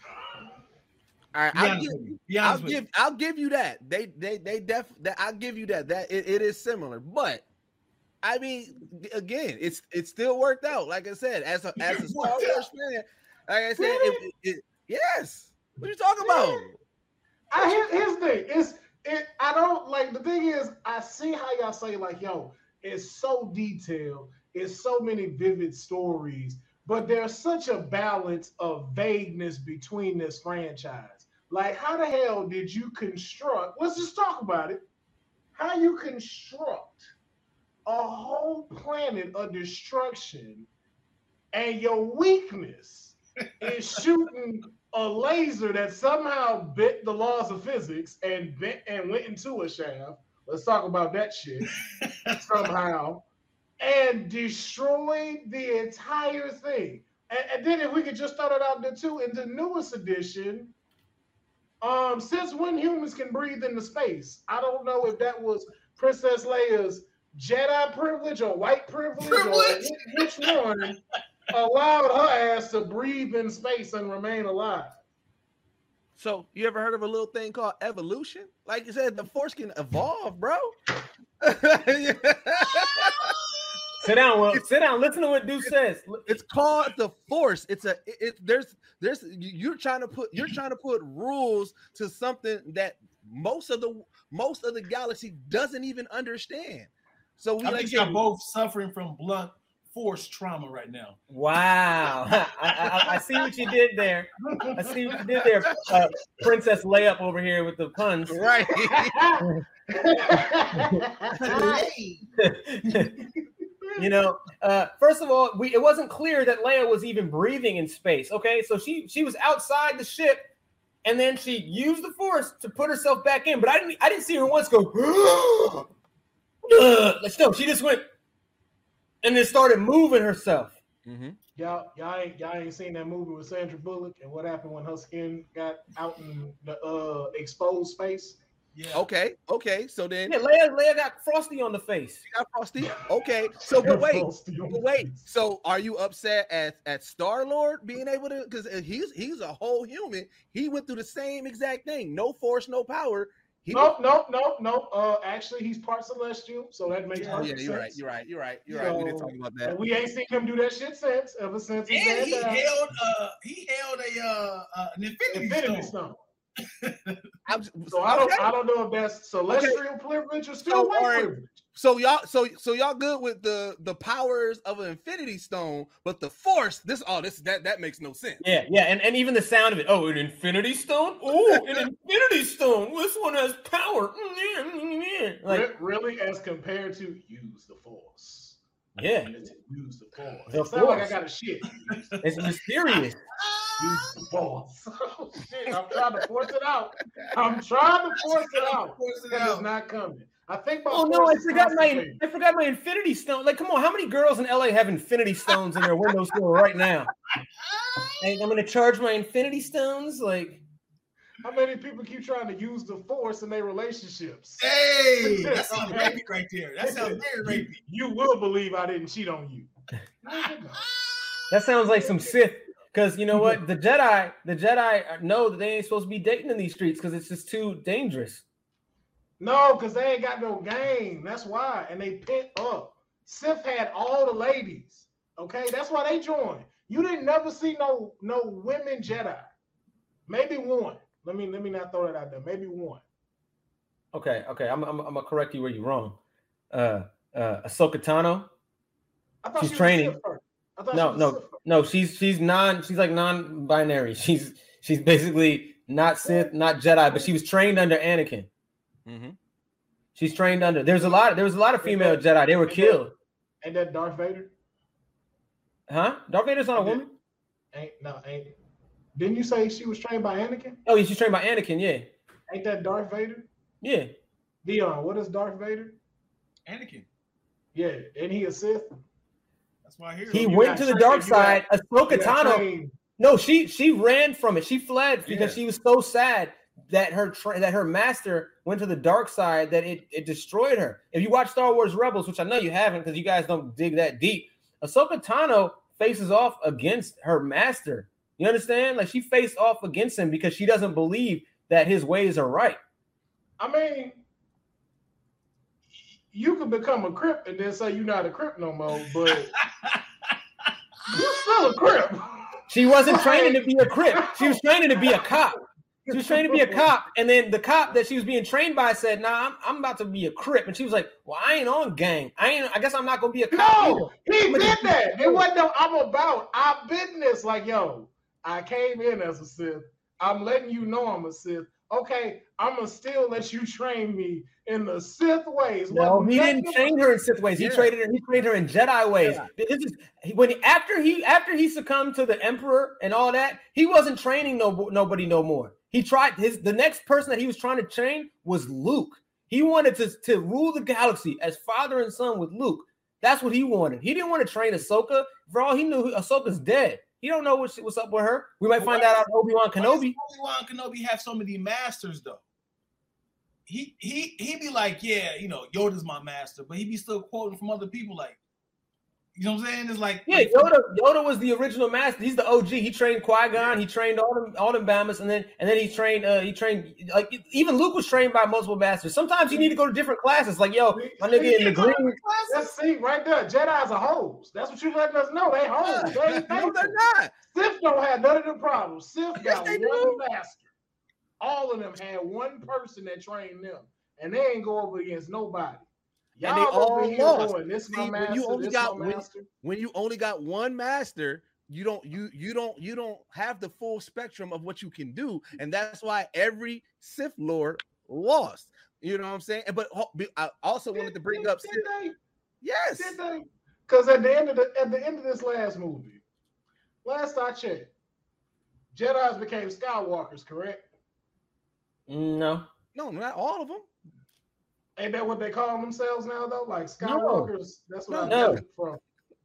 All right, I'll give you that. I'll give you that. That it is similar, but I mean, again, it's still worked out. Like I said, as a Star Wars fan, like I said, yes. What are you talking about? Here's the thing. I don't like. The thing is, I see how y'all say like, yo, it's so detailed. It's so many vivid stories, but there's such a balance of vagueness between this franchise. Like, how the hell did you construct? Let's just talk about it. How you construct a whole planet of destruction, and your weakness is shooting a laser that somehow bit the laws of physics and went into a shaft. Let's talk about that shit somehow, and destroyed the entire thing. And then if we could just start it out there too, in the newest edition. Since when humans can breathe into space? I don't know if that was Princess Leia's Jedi privilege or white privilege. Or which one allowed her ass to breathe in space and remain alive. So you ever heard of a little thing called evolution? Like you said, the Force can evolve, bro. Sit down, Will. Sit down. Listen to what Deuce says. It's called the Force. You're trying to put rules to something that most of the galaxy doesn't even understand. So I think you're both suffering from blunt force trauma right now. Wow. I see what you did there. Princess Layup over here with the puns. Right. You know, first of all, it wasn't clear that Leia was even breathing in space. Okay, so she was outside the ship, and then she used the Force to put herself back in. But I didn't see her once go. No, she just went and then started moving herself. Mm-hmm. Y'all ain't seen that movie with Sandra Bullock and what happened when her skin got out in the exposed space. Yeah. Okay. So then Yeah, Leia got Frosty on the face. she got Frosty. Okay. So but wait. So are you upset at Star-Lord being able to, because he's a whole human. He went through the same exact thing. No force, no power. No. Actually, he's part celestial, so that makes perfect sense. You're right. We didn't talk about that. And we ain't seen him do that shit ever since. And he held an Infinity Stone. So I don't know if that's celestial privilege or still white privilege. So y'all good with the powers of an Infinity Stone, but the Force, that makes no sense. Yeah, and even the sound of it. Oh, an Infinity Stone. Oh, an Infinity Stone. This one has power. Like really, as compared to use the Force. Yeah, use the Force. The It sounds Force. like I got a shit. It's mysterious. Use the Force. Oh, shit, I'm trying to force it out. It's not coming. I think. Oh no, I forgot my Infinity Stone. Like, come on, how many girls in LA have Infinity Stones in their windowsill right now? Hey, I'm gonna charge my Infinity Stones. Like, how many people keep trying to use the Force in their relationships? Hey, that sounds rapey right there. That sounds very rapey. You will believe I didn't cheat on you. that sounds like some Sith. Because you know what, the Jedi know that they ain't supposed to be dating in these streets because it's just too dangerous. No, because they ain't got no game. That's why. And they pent up. Sith had all the ladies. Okay, that's why they joined. You didn't never see no women Jedi. Maybe one. Let me not throw that out there. Maybe one. Okay. I'm gonna correct you where you're wrong. Ahsoka Tano. I thought she's she training. No. She's like non-binary. She's basically not Sith, not Jedi, but she was trained under Anakin. Mm-hmm. She's trained under. There was a lot of female Jedi. They were killed. Ain't that Darth Vader? Huh? Darth Vader's not a woman. Ain't. Didn't you say she was trained by Anakin? Oh, yeah, she's trained by Anakin. Yeah. Ain't that Darth Vader? Yeah. Dion, what is Darth Vader? Anakin. Yeah, and he a Sith. That's why I hear he went to the dark side. Ahsoka Tano. No, she ran from it. She fled because she was so sad that her master went to the dark side that it destroyed her. If you watch Star Wars Rebels, which I know you haven't because you guys don't dig that deep, Ahsoka Tano faces off against her master. You understand? Like, she faced off against him because she doesn't believe that his ways are right. I mean, you could become a Crip and then say you're not a Crip no more, but you're still a Crip. She wasn't training to be a Crip. She was training to be a cop. She was trained to be a cop, and then the cop that she was being trained by said, "Nah, I'm about to be a Crip," and she was like, "Well, I ain't on gang. I guess I'm not gonna be a cop." No, he did that. It wasn't no I'm about. I've been this. Like, yo, I came in as a Sith. I'm letting you know I'm a Sith. Okay, I'm gonna still let you train me in the Sith ways. No, he didn't train her in Sith ways. He trained her in Jedi ways. Yeah. This is after he succumbed to the Emperor and all that. He wasn't training nobody no more. He tried the next person that he was trying to train was Luke. He wanted to rule the galaxy as father and son with Luke. That's what he wanted. He didn't want to train Ahsoka. For all he knew, Ahsoka's dead. He don't know what's up with her. We might find out on Obi-Wan Kenobi. Obi-Wan Kenobi have so many masters though. He be like, yeah, you know, Yoda's my master, but he be still quoting from other people, like, you know what I'm saying? It's like, yeah, Yoda was the original master. He's the OG. He trained Qui-Gon. He trained all them Bamas, and then he trained like even Luke was trained by multiple masters. Sometimes you need to go to different classes. Like, yo, my nigga in the green. Let's see right there. Jedi's are hoes. That's what you letting us know. They hoes. They ain't no, they're not. Sith don't have none of the problems. Sith got one master. All of them had one person that trained them, and they ain't go over against nobody. And they all lost. When you only got one master, you don't have the full spectrum of what you can do, and that's why every Sith Lord lost. You know what I'm saying? But I also wanted to bring up Sith. Yes, because at the end of this last movie, last I checked, Jedi's became Skywalkers, correct? No, not all of them. Ain't that what they call themselves now, though? Like Skywalkers? That's what I got from.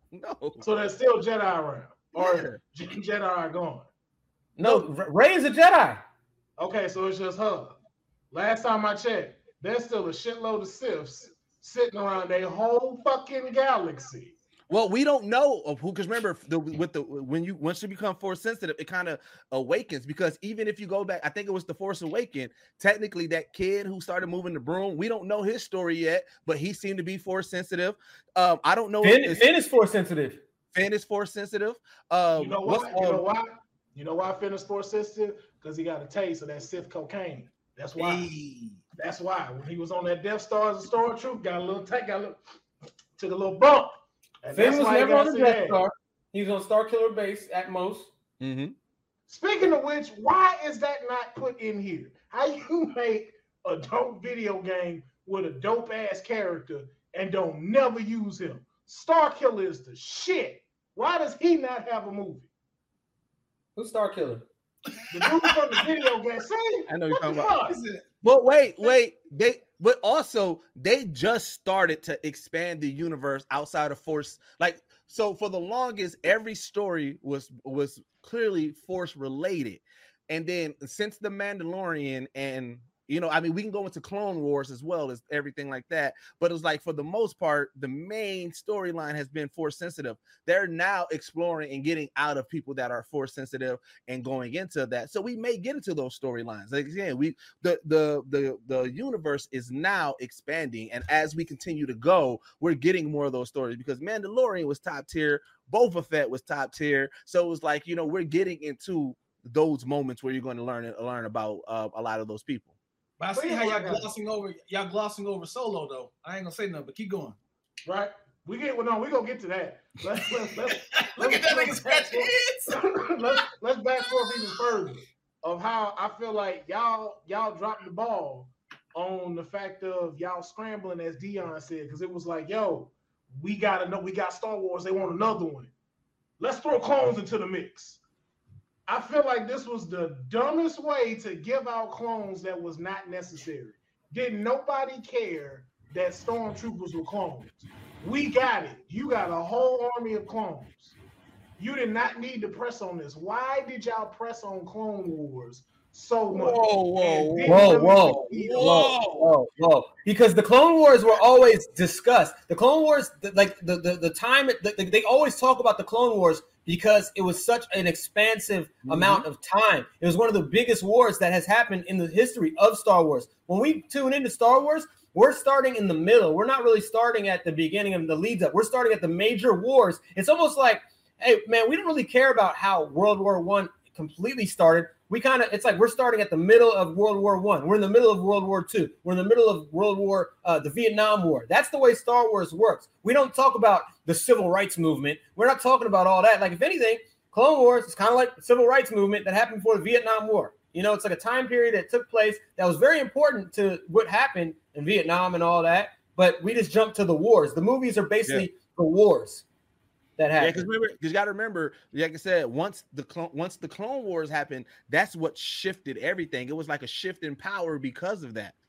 No. So there's still Jedi around, or Jedi are gone. No, Rey is a Jedi. Okay, so it's just her. Last time I checked, there's still a shitload of Siths sitting around a whole fucking galaxy. Well, we don't know of who, because remember, once you become Force sensitive, it kind of awakens. Because even if you go back, I think it was the Force Awakens. Technically, that kid who started moving the broom, we don't know his story yet, but he seemed to be Force sensitive. I don't know. Finn is Force sensitive. Finn is Force sensitive. You know why? You know why Finn is Force sensitive? Because he got a taste of that Sith cocaine. That's why. Hey. That's why. When he was on that Death Star as a stormtrooper, took a little bump. And Finn was never on the Death Star. He was on Star Killer Base at most. Mm-hmm. Speaking of which, why is that not put in here? How you make a dope video game with a dope ass character and don't never use him? Star Killer is the shit. Why does he not have a movie? Who's Star Killer? The dude from the video game. See? I know you're talking about. But wait. But also they just started to expand the universe outside of Force. Like, so for the longest, every story was clearly Force related. And then since The Mandalorian and I mean, we can go into Clone Wars as well as everything like that. But it was like, for the most part, the main storyline has been Force sensitive. They're now exploring and getting out of people that are Force sensitive and going into that. So we may get into those storylines. Like, again, the universe is now expanding, and as we continue to go, we're getting more of those stories, because Mandalorian was top tier, Boba Fett was top tier. So it was like, we're getting into those moments where you're going to learn about a lot of those people. But I see how y'all glossing over Solo though. I ain't gonna say nothing, but keep going. Right? We gonna get to that. Let's Look at that nigga scratching heads. Let's back forth even further of how I feel like y'all dropped the ball on the fact of y'all scrambling, as Dion said, because it was like, yo, we got Star Wars. They want another one. Let's throw clones into the mix. I feel like this was the dumbest way to give out clones that was not necessary. Didn't nobody care that stormtroopers were clones? We got it. You got a whole army of clones. You did not need to press on this. Why did y'all press on Clone Wars so much? Whoa. Because the Clone Wars were always discussed. The Clone Wars, the time, they always talk about the Clone Wars because it was such an expansive amount of time. It was one of the biggest wars that has happened in the history of Star Wars. When we tune into Star Wars, we're starting in the middle. We're not really starting at the beginning of the leads up. We're starting at the major wars. It's almost like, hey, man, we don't really care about how World War I completely started. It's like we're starting at the middle of World War I. We're in the middle of World War II. We're in the middle of the Vietnam War. That's the way Star Wars works. We don't talk about the civil rights movement. We're not talking about all that. Like, if anything, Clone Wars is kind of like the civil rights movement that happened before the Vietnam War. It's like a time period that took place that was very important to what happened in Vietnam and all that. But we just jumped to the wars. The movies are basically the wars that happened. Yeah, because you got to remember, like I said, once the Clone Wars happened, that's what shifted everything. It was like a shift in power because of that.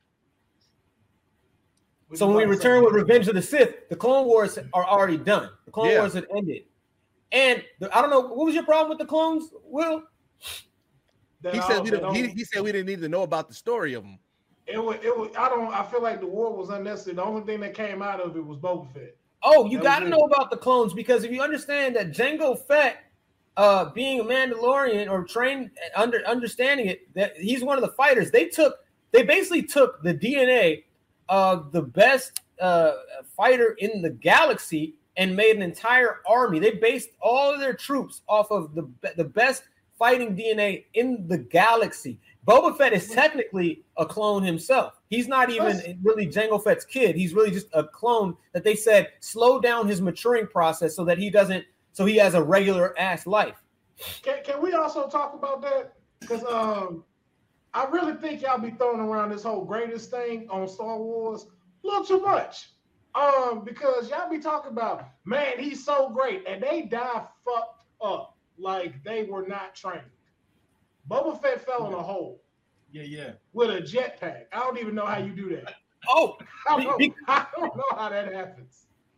So when we return with Revenge of the Sith, the Clone Wars are already done. The Clone Wars had ended. And I don't know, what was your problem with the clones, Will? He said we didn't need to know about the story of them. I feel like the war was unnecessary. The only thing that came out of it was Boba Fett. Oh, you got to know about the clones, because if you understand that Jango Fett, being a Mandalorian or trained understanding it, that he's one of the fighters. They basically took the DNA of the best fighter in the galaxy and made an entire army. They based all of their troops off of the best fighting DNA in the galaxy. Boba Fett is technically a clone himself. He's not even really Jango Fett's kid. He's really just a clone that they said slow down his maturing process so that he has a regular ass life. Can we also talk about that? Because I really think y'all be throwing around this whole greatest thing on Star Wars a little too much. Because y'all be talking about, man, he's so great, and they die fucked up like they were not trained. Boba Fett fell in a hole. Yeah. With a jetpack. I don't even know how you do that. Oh, I don't know how that happens.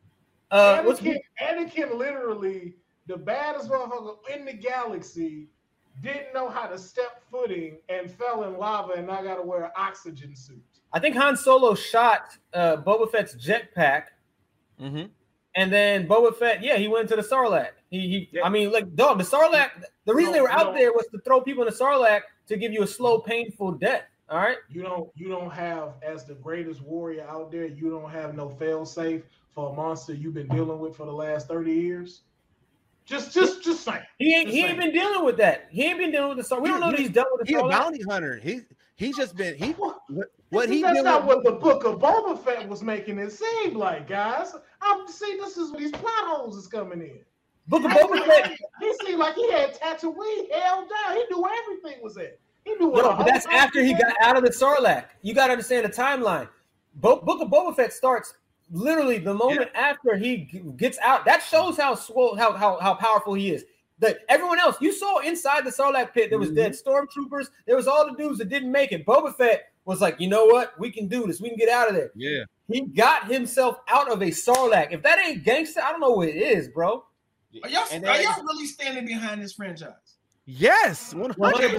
Anakin literally, the baddest motherfucker in the galaxy, didn't know how to step footing and fell in lava and now got to wear an oxygen suit. I think Han Solo shot Boba Fett's jetpack. Mm-hmm. And then Boba Fett, he went to the Sarlacc. I mean, like, dog, the Sarlacc, the reason they were out there was to throw people in the Sarlacc to give you a slow, painful death. All right. You don't have, as the greatest warrior out there, you don't have no fail safe for a monster you've been dealing with for the last 30 years. Just saying. He ain't been dealing with that. He ain't been dealing with the Sarlacc. We don't know that he's dealt with the Sarlacc. He's a bounty hunter. He's just been That's not what the book of Boba Fett was making it seem like, guys. This is where these plot holes is coming in. Book of Boba Fett. He seemed like he had Tatooine held down. He knew where everything was at. He knew what. But that's after he got out of the Sarlacc. You got to understand the timeline. Book of Boba Fett starts literally the moment after he gets out. That shows how powerful he is. That everyone else, you saw inside the Sarlacc pit, there was dead stormtroopers. There was all the dudes that didn't make it. Boba Fett was like, you know what? We can do this. We can get out of there. Yeah. He got himself out of a Sarlacc. If that ain't gangster, I don't know what it is, bro. Are y'all really standing behind this franchise? Yes, 100%.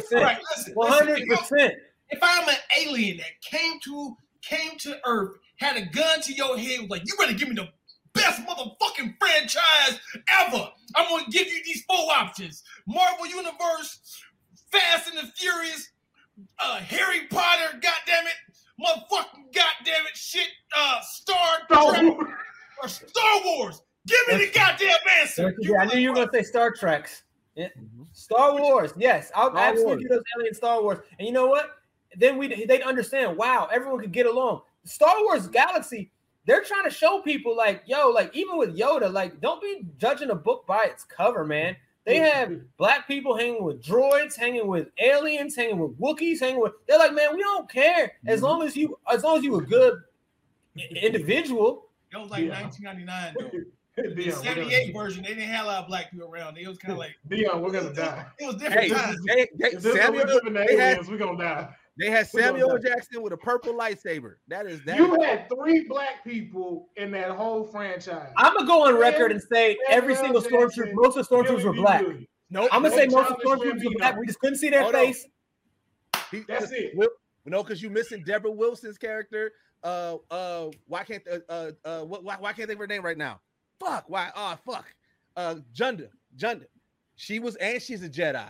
100%. If I'm an alien that came to Earth, had a gun to your head, was like, you better give me the best motherfucking franchise ever. I'm going to give you these 4 options. Marvel Universe, Fast and the Furious, Harry Potter, goddammit, motherfucking goddammit shit, Star Trek, or Star Wars. Give me the goddamn answer. I knew you were going to say Star Treks. Yeah. Star Wars, yes. I'll absolutely do those alien Star Wars. And you know what? Then they'd understand, wow, everyone could get along. Star Wars Galaxy, they're trying to show people like, yo, like even with Yoda, like don't be judging a book by its cover, man. They have black people hanging with droids, hanging with aliens, hanging with Wookiees, they're like, man, we don't care as long as you a good individual. It was like 1999 though. The 78 version, they didn't have a lot of black people around. It was kind of like Dion, we're gonna die. It was different times. We're gonna die. They had Samuel Jackson with a purple lightsaber. That you had 3 black people in that whole franchise. I'm gonna go on record and say every single stormtrooper, most of the stormtroopers were black. No, I'm gonna say most of the stormtroopers were black. We just couldn't see their face. That's it. No, because you're missing Deborah Wilson's character. Why can't they think of her name right now? Fuck. Why? Oh, fuck. Junda. She's a Jedi.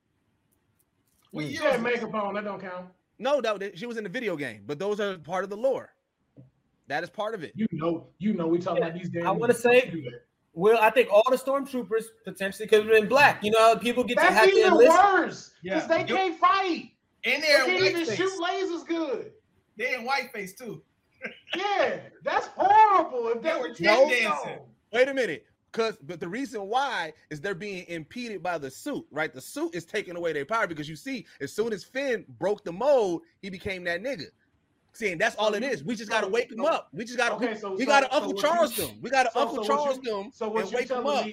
She had makeup on. That don't count. No, she was in the video game, but those are part of the lore. That is part of it. You know, we talking about these damn. I want to say, well, I think all the stormtroopers potentially could have been black. You know, people get to have to enlist. That's even worse because they can't fight. And they're can't even shoot lasers good. They in whiteface too. Yeah, that's horrible. If they were dancing. Wait a minute. But the reason why is they're being impeded by the suit, right? The suit is taking away their power because you see, as soon as Finn broke the mold, he became that nigga. See, and that's all it is. We just got to wake him up. We just got to, we got to Uncle Charles them. We got to Uncle Charles them and wake him up.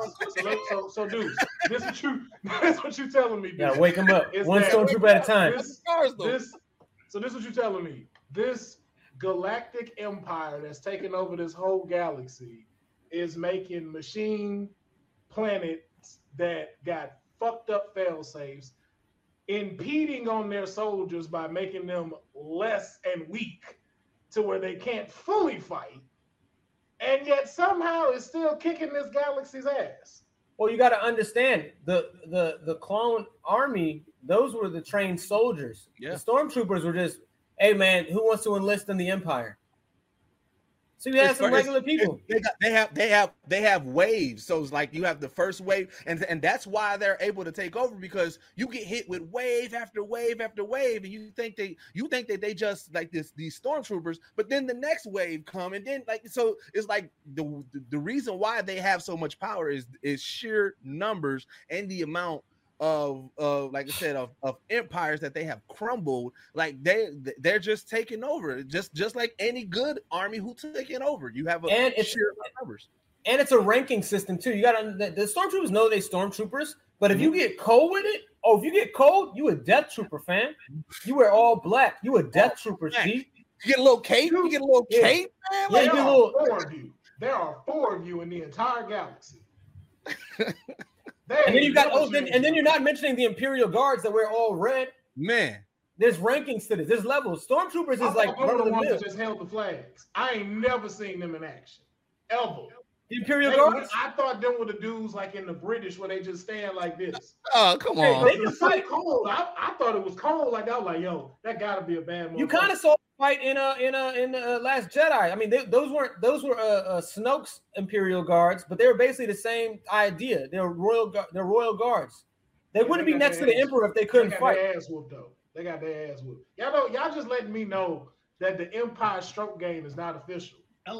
So dude, this what you telling me. Yeah, wake him up. One stormtrooper at a time. So this is what you're telling me. This galactic empire that's taking over this whole galaxy is making machine planets that got fucked up fail-safes, impeding on their soldiers by making them less and weak to where they can't fully fight, and yet somehow it's still kicking this galaxy's ass. Well, you got to understand the clone army; those were the trained soldiers. Yeah. The stormtroopers were just, hey man, who wants to enlist in the Empire? So you have some regular people. They have waves. So it's like you have the first wave, and that's why they're able to take over, because you get hit with wave after wave after wave, and you think that they just like these stormtroopers, but then the next wave come, and then like so it's like the reason why they have so much power is sheer numbers and the amount of like I said of empires that they have crumbled. Like they're just taking over, just like any good army who's taking over. You have sheer numbers, and it's a ranking system too. You got the stormtroopers know they stormtroopers, but if you get cold with it, if you get cold, you a death trooper, fam. You wear all black, you a death trooper. See, you get a little cape. You get a little cape, man. Yeah, you get a little. There are 4 of you in the entire galaxy. And then you got and then you're not mentioning the Imperial Guards that wear all red. Man, there's rankings to this. There's levels. Stormtroopers is like one of the ones that just held the flags. I ain't never seen them in action ever. The Imperial Guards. I thought them were the dudes like in the British where they just stand like this. Oh, come on. They just so cold. I thought it was cold like that. I was like, yo, that gotta be a bad movie. You kind of saw a fight in Last Jedi. I mean, those were Snoke's Imperial Guards, but they were basically the same idea. They're royal guards. They wouldn't be next to the Emperor if they couldn't fight. Their ass whooped though. They got their ass whooped. Y'all just letting me know that the Empire stroke game is not official.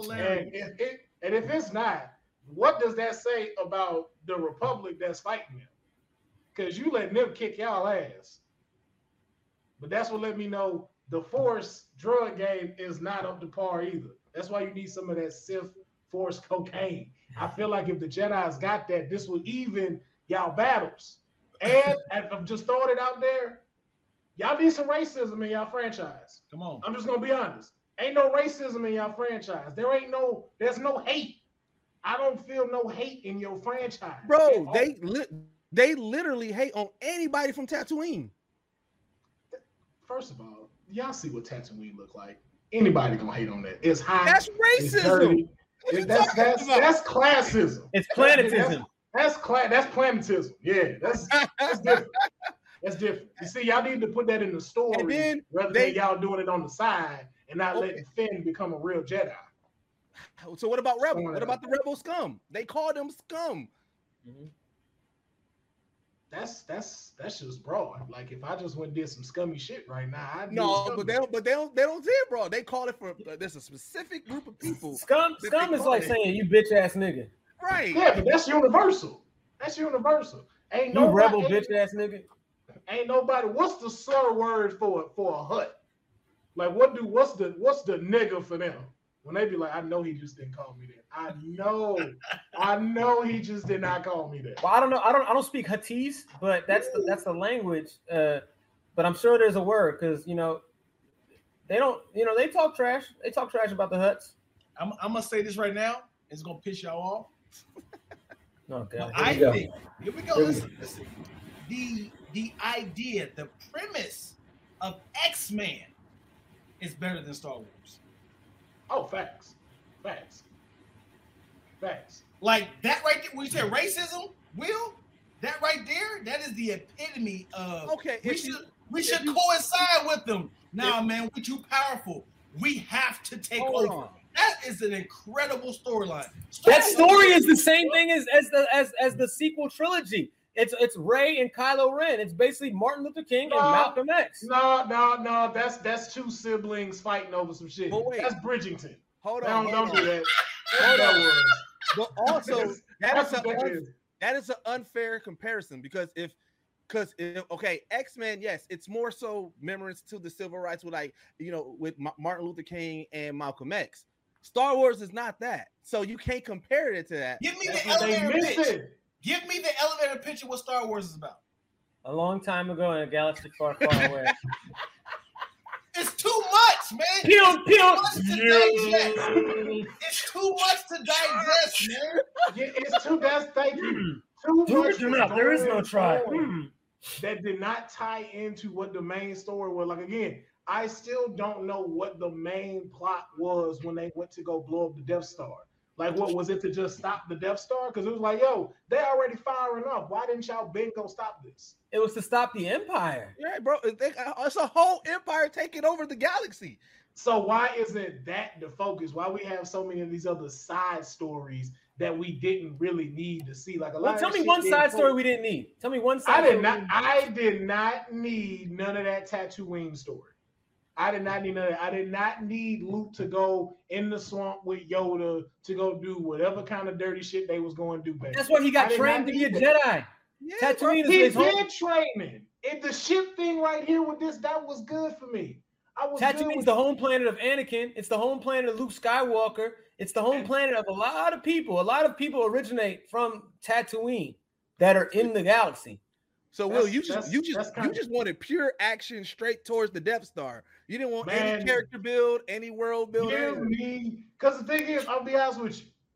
And if it's not, what does that say about the Republic that's fighting them? Because you letting them kick y'all ass. But that's what let me know the Force drug game is not up to par either. That's why you need some of that Sith Force cocaine. I feel like if the Jedi's got that, this will even y'all battles. And I'm just throwing it out there, y'all need some racism in y'all franchise. Come on. I'm just gonna be honest. Ain't no racism in your franchise. There's no hate. I don't feel no hate in your franchise. Bro, they literally hate on anybody from Tatooine. First of all, y'all see what Tatooine look like. Anybody gonna hate on that. It's hot. That's racism. That's classism. It's planetism. That's planetism. Yeah, that's different. That's different. You see, y'all need to put that in the story rather than y'all doing it on the side and not letting Finn become a real Jedi. So what about Rebel? What about the Rebel scum? They call them scum. Mm-hmm. That's just broad. Like if I just went and did some scummy shit right now, I'd but they don't say it broad. They call it for there's a specific group of people. Scum is like saying you bitch ass nigga. Right. Yeah, but that's universal. That's universal. Ain't no rebel bitch ass nigga. Ain't nobody. What's the slur word for a hut? Like what's the nigga for them? When they be like, I know he just didn't call me that. I know he just did not call me that. Well, I don't know. I don't speak Huttese, but that's the language. But I'm sure there's a word because they don't. They talk trash. They talk trash about the Hutts. I'm gonna say this right now. It's gonna piss y'all off. Okay. Here we go. Listen. The idea, the premise of X-Men is better than Star Wars. Oh, facts. Like that right there, when you say racism, Will, that right there, that is the epitome of we should coincide with them. Nah, man, we're too powerful. We have to take over. That is an incredible storyline. That story is the same thing as the sequel trilogy. It's Rey and Kylo Ren. It's basically Martin Luther King and Malcolm X. No. That's two siblings fighting over some shit. That's Bridgerton. Hold on. Don't do that. But also that is an unfair comparison because if X-Men, yes, it's more so memories to the civil rights with Martin Luther King and Malcolm X. Star Wars is not that, so you can't compare it to that. Give me the elevator pitch. Give me the elevator pitch of what Star Wars is about. A long time ago in a galaxy far, far away. It's too much, man. It's too much to digest, man. Yeah, it's too. Thank you. Too much. There is no try. That did not tie into what the main story was. Like again, I still don't know what the main plot was when they went to go blow up the Death Star. Like, what was it to just stop the Death Star? Because it was like, yo, they already firing up. Why didn't y'all go stop this? It was to stop the Empire. Yeah, bro. It's a whole empire taking over the galaxy. So why isn't that the focus? Why we have so many of these other side stories that we didn't really need to see? Like a lot. Tell me one side story we didn't need. Tell me one side. I did not need none of that Tatooine story. I did not need none of that. I did not need Luke to go in the swamp with Yoda to go do whatever kind of dirty shit they was going to do. Baby. That's why he got trained to be a Jedi. Yeah, Tatooine is did training. And the ship thing right here with this, that was good for me. Tatooine is the home planet of Anakin. It's the home planet of Luke Skywalker. It's the home planet of a lot of people. A lot of people originate from Tatooine that are in the galaxy. So Will, you just wanted pure action straight towards the Death Star. You didn't want any character build, any world build. Because the thing is, I'll be honest with you,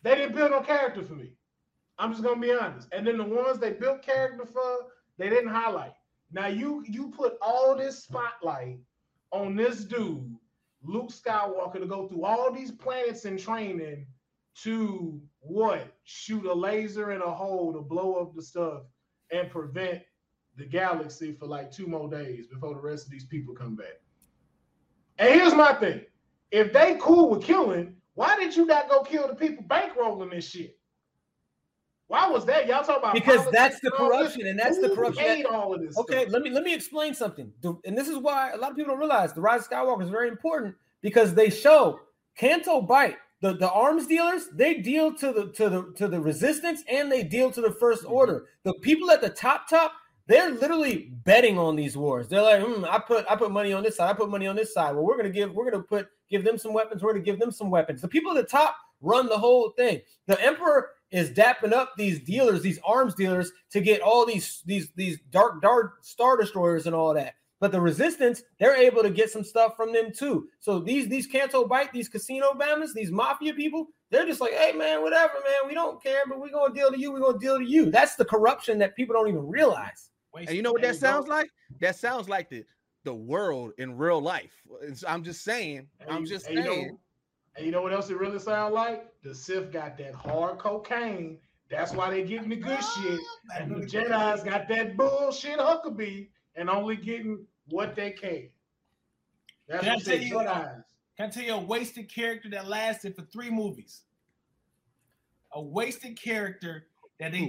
They didn't build no character for me. I'm just gonna be honest. And then the ones they built character for, they didn't highlight. Now you put all this spotlight on this dude, Luke Skywalker, to go through all these planets in training to what? Shoot a laser in a hole to blow up the stuff and prevent the galaxy for like 2 more days before the rest of these people come back. And here's my thing. If they cool with killing, why did you not go kill the people bankrolling this shit? Why was that? Y'all talk about because that's the corruption, and that's the corruption. Paid all of this okay, stuff? let me explain something. And this is why a lot of people don't realize the Rise of Skywalker is very important, because they show Canto Bight, the arms dealers, they deal to the resistance and they deal to the First Order. The people at the top, they're literally betting on these wars. They're like, I put money on this side, I put money on this side. Well, we're gonna give them some weapons, we're gonna give them some weapons. The people at the top run the whole thing. The Emperor is dapping up these dealers, these arms dealers, to get all these dark Star Destroyers and all that. But the resistance, they're able to get some stuff from them too. So these Canto Bight, these casino bandits, these mafia people, they're just like, hey man, whatever, man, we don't care, but we're gonna deal to you, we're gonna deal to you. That's the corruption that people don't even realize. And you know what that sounds like? That sounds like the world in real life. I'm just saying. And you know what else it really sounds like? The Sith got that hard cocaine. That's why they getting the good shit. And the Jedi's got that bullshit Huckabee and only getting what they can. That's what they Jedi's. Can I tell you a wasted character that lasted for 3 movies? A wasted character that they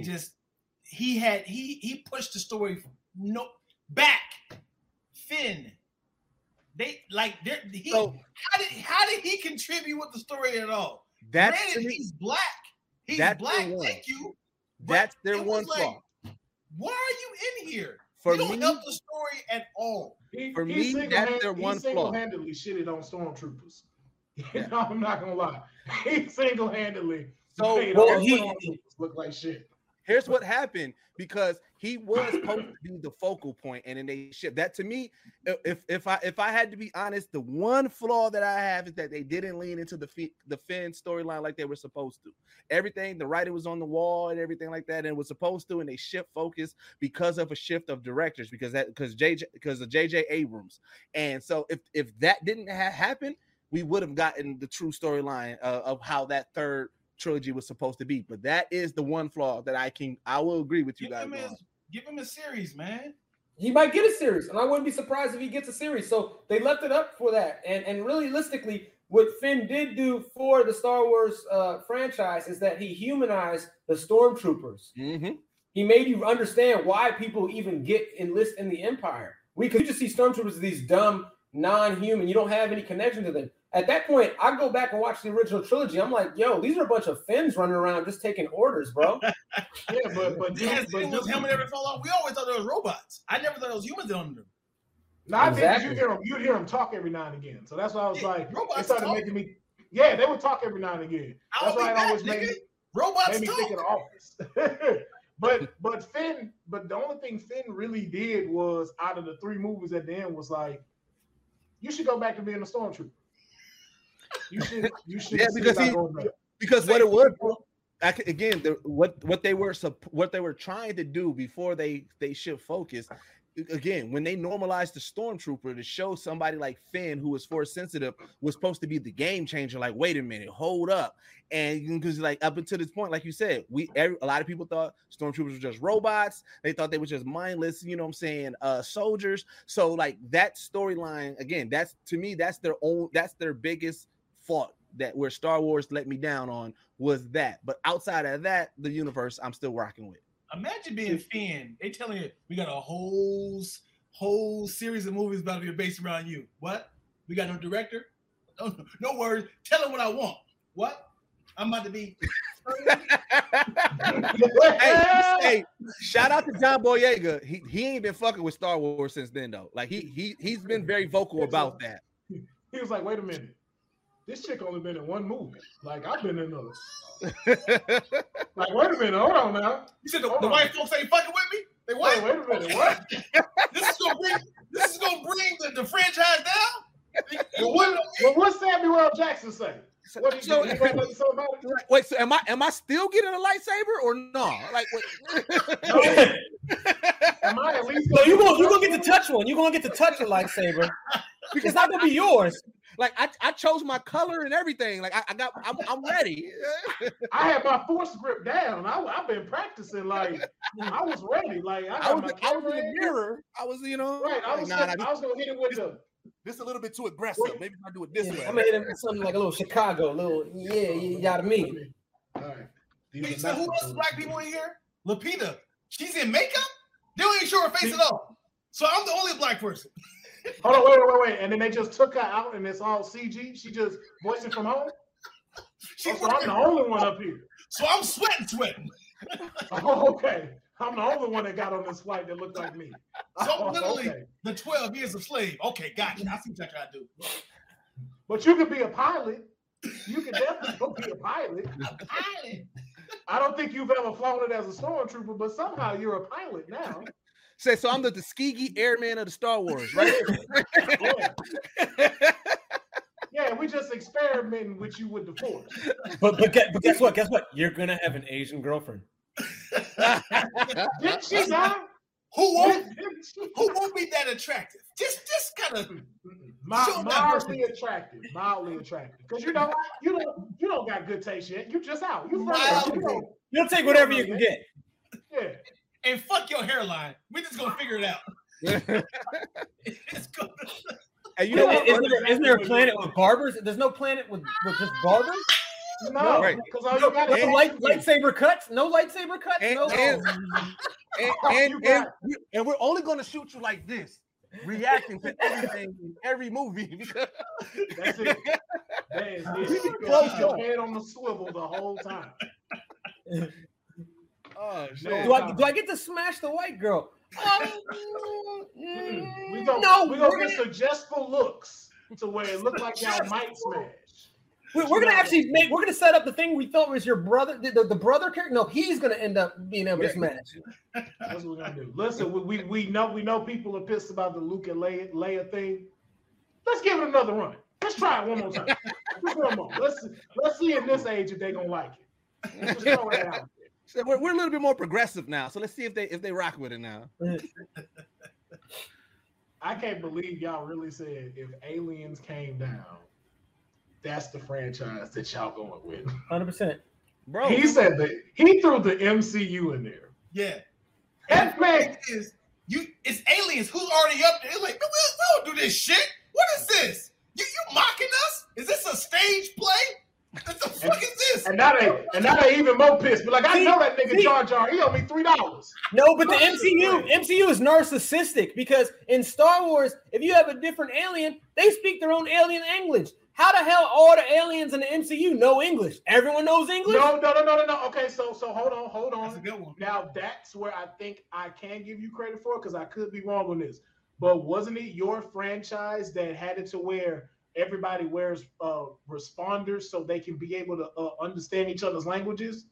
he pushed the story back. Finn. How did he contribute with the story at all? He's black. He's black. Thank you. That's their one flaw. Why are you in here? You don't help the story at all. For me, that's their one flaw. He single-handedly shitted on stormtroopers. No, I'm not gonna lie. He single-handedly made all stormtroopers look like shit. Here's what happened, because he was supposed to be the focal point, and then they shipped that. To me, if I had to be honest, the one flaw that I have is that they didn't lean into the Finn storyline like they were supposed to. Everything, the writing was on the wall and everything like that, and it was supposed to, and they shift focus because of a shift of directors, because of JJ Abrams. And so if that didn't happen, we would have gotten the true storyline of how that third trilogy was supposed to be. But that is the one flaw that I will agree with you guys on. Give him a series, man. He might get a series, and I wouldn't be surprised if he gets a series. So they left it up for that. And realistically, what Finn did do for the Star Wars franchise is that he humanized the stormtroopers. Mm-hmm. He made you understand why people even enlist in the Empire. Because you just see stormtroopers as these dumb, non-human. You don't have any connection to them. At that point, I go back and watch the original trilogy. I'm like, yo, these are a bunch of Finns running around just taking orders, bro. Yeah, but helmet ever fell off. We always thought they were robots. I never thought it was humans on them. No, I think you'd hear them talk every now and again. So that's why I was like, robots they started making me. Yeah, they would talk every now and again. That's why it always made me think of The Office. but Finn, the only thing Finn really did was, out of the 3 movies at the end, was like, you should go back to being a stormtrooper. You should. Yeah, because what it was. Again, what they were trying to do before they shift focus. Again, when they normalized the stormtrooper to show somebody like Finn, who was force sensitive, was supposed to be the game changer. Like, wait a minute, hold up, and because like up until this point, like you said, a lot of people thought stormtroopers were just robots. They thought they were just mindless, you know what I'm saying, soldiers. So like that storyline, again, that's their biggest fault, that where Star Wars let me down on was that. But outside of that, the universe I'm still rocking with. Imagine being Finn. They telling you we got a whole series of movies about to be based around you. What? We got no director? No words. Tell them what I want. What? I'm about to be. hey, shout out to John Boyega. He ain't been fucking with Star Wars since then though. Like he's been very vocal about that. He was like, wait a minute. This chick only been in 1 movie. Like, I've been in those. Like, wait a minute, hold on now. You said the white folks ain't fucking with me? They what? Wait a minute, what? This is gonna bring the franchise down? What Samuel L. Jackson say? What did you gonna say something about it? Wait, so am I still getting a lightsaber or no? Like, what? Am I at least? No, you gonna get to touch one. You gonna get to touch a lightsaber. Because it's not gonna be yours. Like I chose my color and everything. Like I'm ready. I had my force grip down. I've been practicing. Like I was ready. Like I was in the mirror. I was, right. I was gonna hit it with the. This is a little bit too aggressive. Maybe if I do it this way. I'm gonna hit him with something like a little Chicago, you got me. All right. Hey, so who else is black people in here? Lupita. She's in makeup. They don't even show her face at all. So I'm the only black person. Hold on, wait. And then they just took her out and it's all CG. She just voicing from home. So I'm the only one up here. So I'm sweating. Oh, okay. I'm the only one that got on this flight that looked like me. So literally the 12 years of slave. Okay, gotcha. I see what y'all trying to do. But you could be a pilot. You could definitely go be a pilot. I don't think you've ever flown it as a stormtrooper, but somehow you're a pilot now. So I'm the Tuskegee Airman of the Star Wars, right? Yeah, we just experimenting with you with the Force. But guess what? Guess what? You're gonna have an Asian girlfriend. Didn't she die? Who won't be that attractive? Just kind of mildly attractive. Because you don't got good taste yet. You just out. You'll take whatever you can get. Yeah. And fuck your hairline. We're just gonna figure it out. It's good. And you know, isn't there a planet with barbers? There's no planet with just barbers. No, right. Because all you got is lightsaber cuts. No lightsaber cuts. And we're only going to shoot you like this, reacting to everything in every movie. Because that's it. Keep your head on the swivel the whole time. Oh, do I get to smash the white girl? We're gonna get suggestible looks to where it looks like y'all might smash. We're gonna set up the thing we thought was your brother, the brother character. No, he's gonna end up being able to smash. That's what we're gonna do. Listen, we know people are pissed about the Luke and Leia thing. Let's give it another run. Let's try it one more time. Just one more. Let's see in this age if they're gonna like it. Just throw it out. So we're a little bit more progressive now, so let's see if they rock with it now. I can't believe y'all really said if aliens came down, that's the franchise that y'all going with. 100%, bro. He said that he threw the MCU in there. Yeah, that man it's aliens who's already up there. It's like we don't do this shit. What is this? You mocking us? Is this a stage play? What the fuck is this? And now they even more pissed. But like I know that nigga Jar Jar, he owe me $3. No, but the MCU is narcissistic because in Star Wars, if you have a different alien, they speak their own alien language. How the hell all the aliens in the MCU know English? Everyone knows English? No. Okay, so hold on. That's a good one. Now that's where I think I can give you credit for because I could be wrong on this. But wasn't it your franchise that had it to where everybody wears responders so they can be able to understand each other's languages?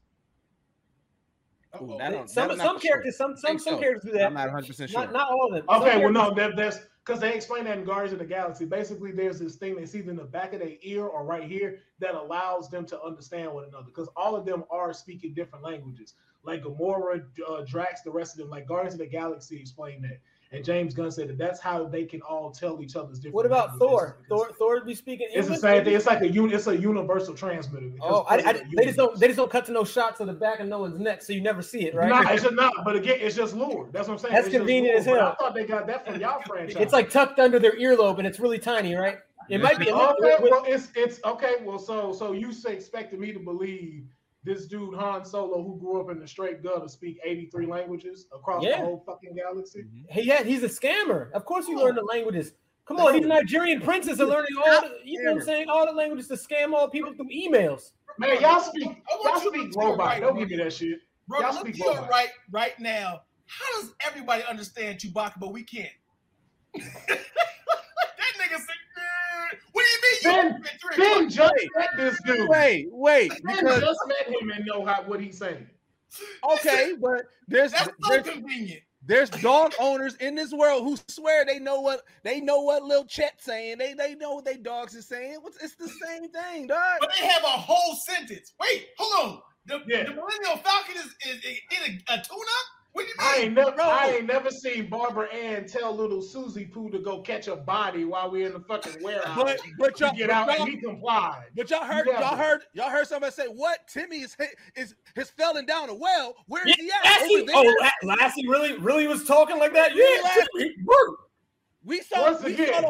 Some characters do that. I'm not 100% sure. Not all of them. Okay, well, no, that's because they explain that in Guardians of the Galaxy. Basically, there's this thing they see in the back of their ear or right here that allows them to understand one another because all of them are speaking different languages. Like Gamora, Drax, the rest of them, like Guardians of the Galaxy explained that. And James Gunn said that's how they can all tell each other's different. What about Thor? Thor be speaking English? It's the same thing. It's like it's a universal transmitter. They just don't cut to no shots of the back of no one's neck, so you never see it, right? No, it's just not. But again, it's just lore. That's what I'm saying. That's convenient as hell. I thought they got that from y'all franchise. It's like tucked under their earlobe, and it's really tiny, right? It might be. It's okay. Well, so you expected me to believe this dude Han Solo, who grew up in the straight gutter, speak 83 languages across the whole fucking galaxy? Hey, he's a scammer. Of course, you learn the languages. Come on, these Nigerian princes are learning all the languages to scam all people through emails. Man, y'all speak robot. Don't give me that shit. Bro, y'all speak robot. Right now. How does everybody understand Chewbacca, but we can't? That nigga said, what do you mean? Ben just met this dude. Wait. Ben just met him and know what he's saying. Okay, but that's so convenient. There's dog owners in this world who swear they know what Lil Chet's saying. They know what they dogs is saying. It's the same thing, dog. But they have a whole sentence. Wait, hold on. The Millennial Falcon is in a tune-up? What do you mean? I ain't never seen Barbara Ann tell little Susie Pooh to go catch a body while we're in the fucking warehouse. But y'all get out and he complied. But y'all heard somebody say, "What? Timmy is falling down a well. Where is he at?" Lassie really was talking like that. Yeah, we saw the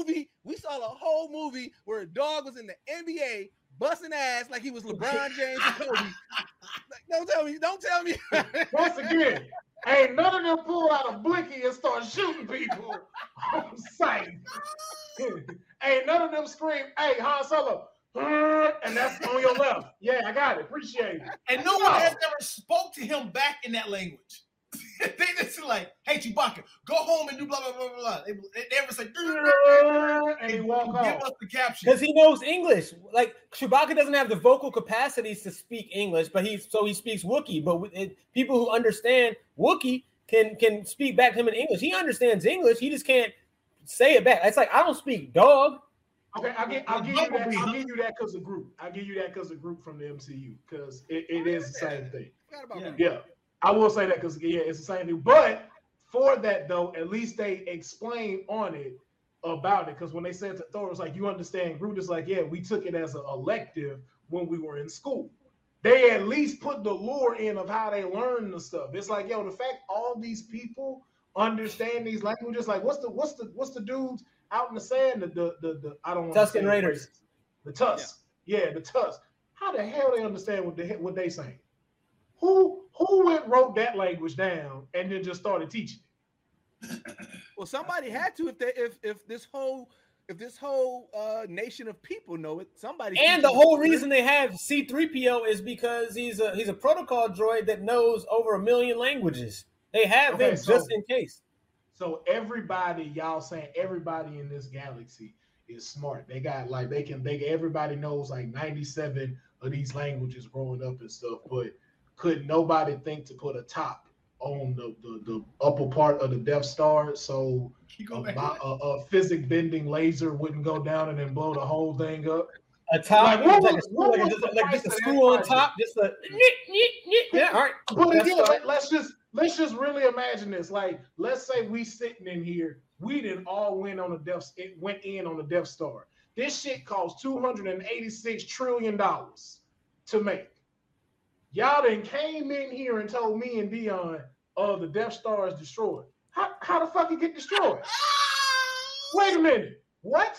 whole movie where a dog was in the NBA busting ass like he was LeBron James and Kobe. Like, don't tell me. Once again, ain't none of them pull out a blicky and start shooting people on sight. Ain't none of them scream, "Hey, Han Solo," and that's on your left. Yeah, I got it. Appreciate it. And no one has ever spoke to him back in that language. They just like, "Hey, Chewbacca, go home and do blah blah blah blah." They ever say, and he walk off. Give us the caption because he knows English. Like Chewbacca doesn't have the vocal capacities to speak English, but he speaks Wookiee. But people who understand Wookiee can speak back to him in English. He understands English. He just can't say it back. It's like I don't speak dog. Okay, I'll give you that. I'll give you that because of group. I'll give you that because of group from the MCU because it is the same thing. Yeah. I will say that because it's the same thing. But for that though, at least they explain on it about it. Because when they said to Thor, it's like you understand Groot is like, yeah, we took it as an elective when we were in school. They at least put the lore in of how they learn the stuff. It's like, yo, the fact all these people understand these languages, like what's the dudes out in the sand, the I don't want Tusken Raiders. The Tusk. Yeah, the Tusk. How the hell they understand what they saying? Who wrote that language down and then just started teaching it? Well, somebody had to. If this whole nation of people know it, somebody. And the whole reason they have C-3PO is because he's a protocol droid that knows over 1 million languages. They have him just in case. So everybody, y'all saying everybody in this galaxy is smart. They got like everybody knows like 97 of these languages growing up and stuff, but could nobody think to put a top on the upper part of the Death Star so a physics bending laser wouldn't go down and then blow the whole thing up? A top, like just a screw on top, just a yeah. All right, but again, let's just really imagine this. Like, let's say we sitting in here, we didn't all went in on the Death Star. This shit cost $286 trillion to make. Y'all then came in here and told me and Dion, the Death Star is destroyed. How the fuck it get destroyed? Wait a minute. What?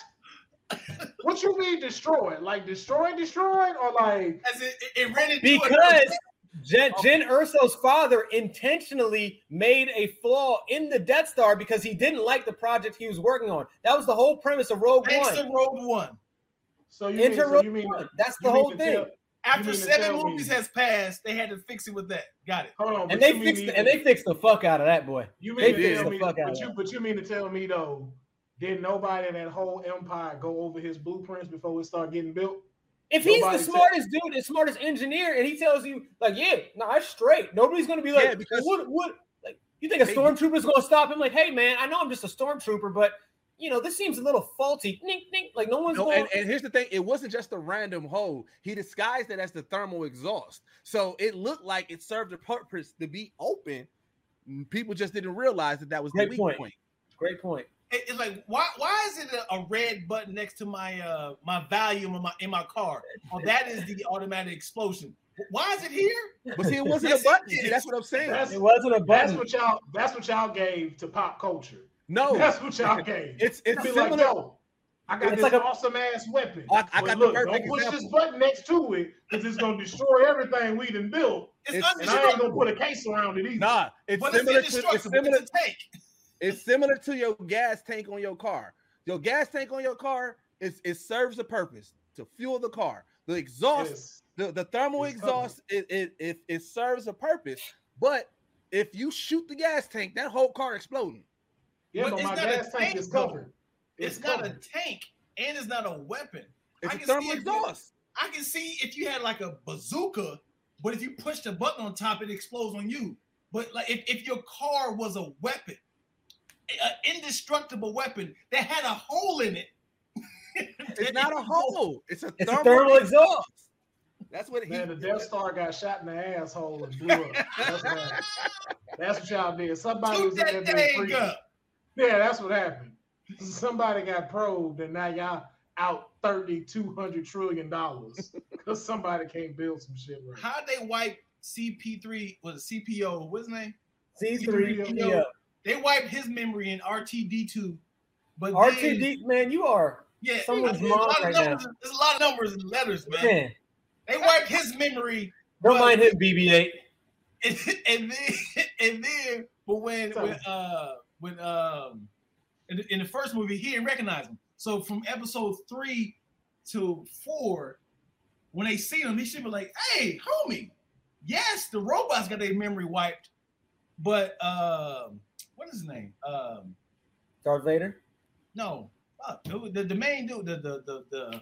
What you mean destroyed? Like destroyed, or like? As it ran into because Jyn Erso's father intentionally made a flaw in the Death Star because he didn't like the project he was working on. That was the whole premise of Rogue One. To Rogue One. So you mean that's the whole thing. After 7 movies has passed, they had to fix it with that. Got it. Hold on, and they fixed the fuck out of that boy. You mean to tell me? But you mean to tell me though? Did nobody in that whole empire go over his blueprints before it started getting built? If he's the smartest dude, the smartest engineer, and he tells you, like, yeah, no, it's straight. Nobody's gonna be like, because what? Like, you think a stormtrooper's gonna stop him? Like, hey, man, I know I'm just a stormtrooper, but you know, this seems a little faulty. Nink, nink. Like, no one's going. And here's the thing: it wasn't just a random hole. He disguised it as the thermal exhaust, so it looked like it served a purpose to be open. People just didn't realize that was the weak point. Great point. It's like, why is it a red button next to my my volume in my car? Oh, that is the automatic explosion. Why is it here? But see, it wasn't a button. See, that's what I'm saying. It wasn't a button. That's what y'all gave to pop culture. No, that's what y'all gave. It's similar. Like, yo, I got this awesome ass weapon. I got the perfect don't push this button next to it because it's gonna destroy everything we done built. And I ain't gonna put a case around it either. Nah, it's similar to your gas tank on your car. Your gas tank on your car it serves a purpose to fuel the car. The exhaust, the thermal exhaust, it serves a purpose. But if you shoot the gas tank, that whole car exploding. Yeah, but my gas tank is covered. It's not a tank and it's not a weapon. It's a thermal exhaust. I can see if you had like a bazooka, but if you push the button on top, it explodes on you. But like if your car was a weapon, an indestructible weapon that had a hole in it. It's not a hole. It's a thermal exhaust. That's what the Death Star got shot in the asshole and blew up. That's what y'all did. Somebody was in there being freaky. Yeah, that's what happened. Somebody got probed, and now y'all out $3,200 trillion because somebody can't build some shit right. How'd they wipe CP3? Was it CPO? What's his name? C3PO. They wiped his memory in RTD2. But RTD, man, you are someone's mom right now. There's a lot of numbers and letters, man. They wiped his memory. Don't mind him, BB-8. And then, but when in the first movie, he didn't recognize him. So from episode 3 to 4, when they see him, he should be like, "Hey, homie, yes, the robots got their memory wiped, but what is his name? Darth Vader? No, the main dude, the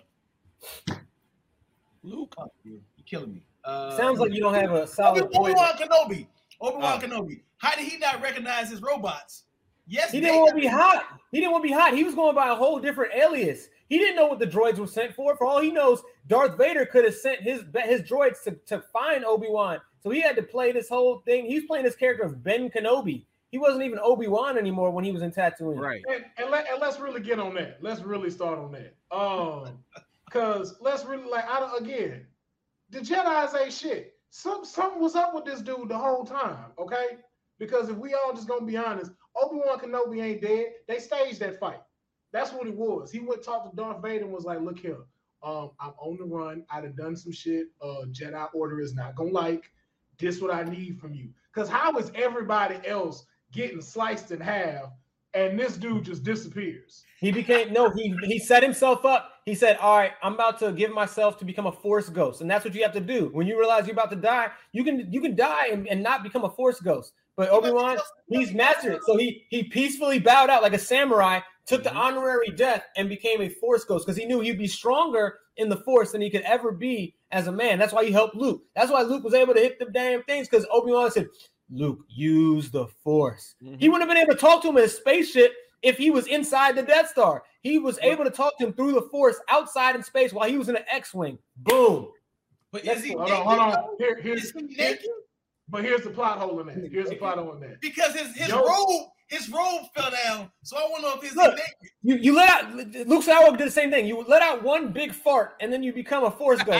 Luke. Oh, you're killing me. Sounds like you don't have a solid Obi-Wan Kenobi. Kenobi. How did he not recognize his robots? Yes, he didn't want to be hot. He was going by a whole different alias. He didn't know what the droids were sent for. For all he knows, Darth Vader could have sent his droids to find Obi-Wan. So he had to play this whole thing. He's playing this character of Ben Kenobi. He wasn't even Obi-Wan anymore when he was in Tatooine. Right. And let's really get on that. Let's really start on that. Because let's really again, the Jedi's ain't shit. Something was up with this dude the whole time, okay? Because if we all just gonna be honest, Obi-Wan Kenobi ain't dead. They staged that fight. That's what it was. He went talk to Darth Vader and was like, "Look here, I'm on the run. I'd have done some shit. Jedi Order is not gonna like. This what I need from you. Because how is everybody else getting sliced in half and this dude just disappears?" He set himself up. He said, "All right, I'm about to give myself to become a Force ghost." And that's what you have to do. When you realize you're about to die, you can die and not become a Force ghost. But Obi-Wan, he's mastered it. So he peacefully bowed out like a samurai, took the honorary death, and became a Force ghost because he knew he'd be stronger in the Force than he could ever be as a man. That's why he helped Luke. That's why Luke was able to hit the damn things, because Obi-Wan said, "Luke, use the Force." He wouldn't have been able to talk to him in a spaceship if he was inside the Death Star. He was able to talk to him through the Force outside in space while he was in an X-Wing. Boom. But is he hold on. Here's the plot hole in that. Here's the plot hole in that. Because his robe fell down. So I want to know if he's naked. You let out. Luke Skywalker did the same thing. You let out one big fart, and then you become a Force ghost.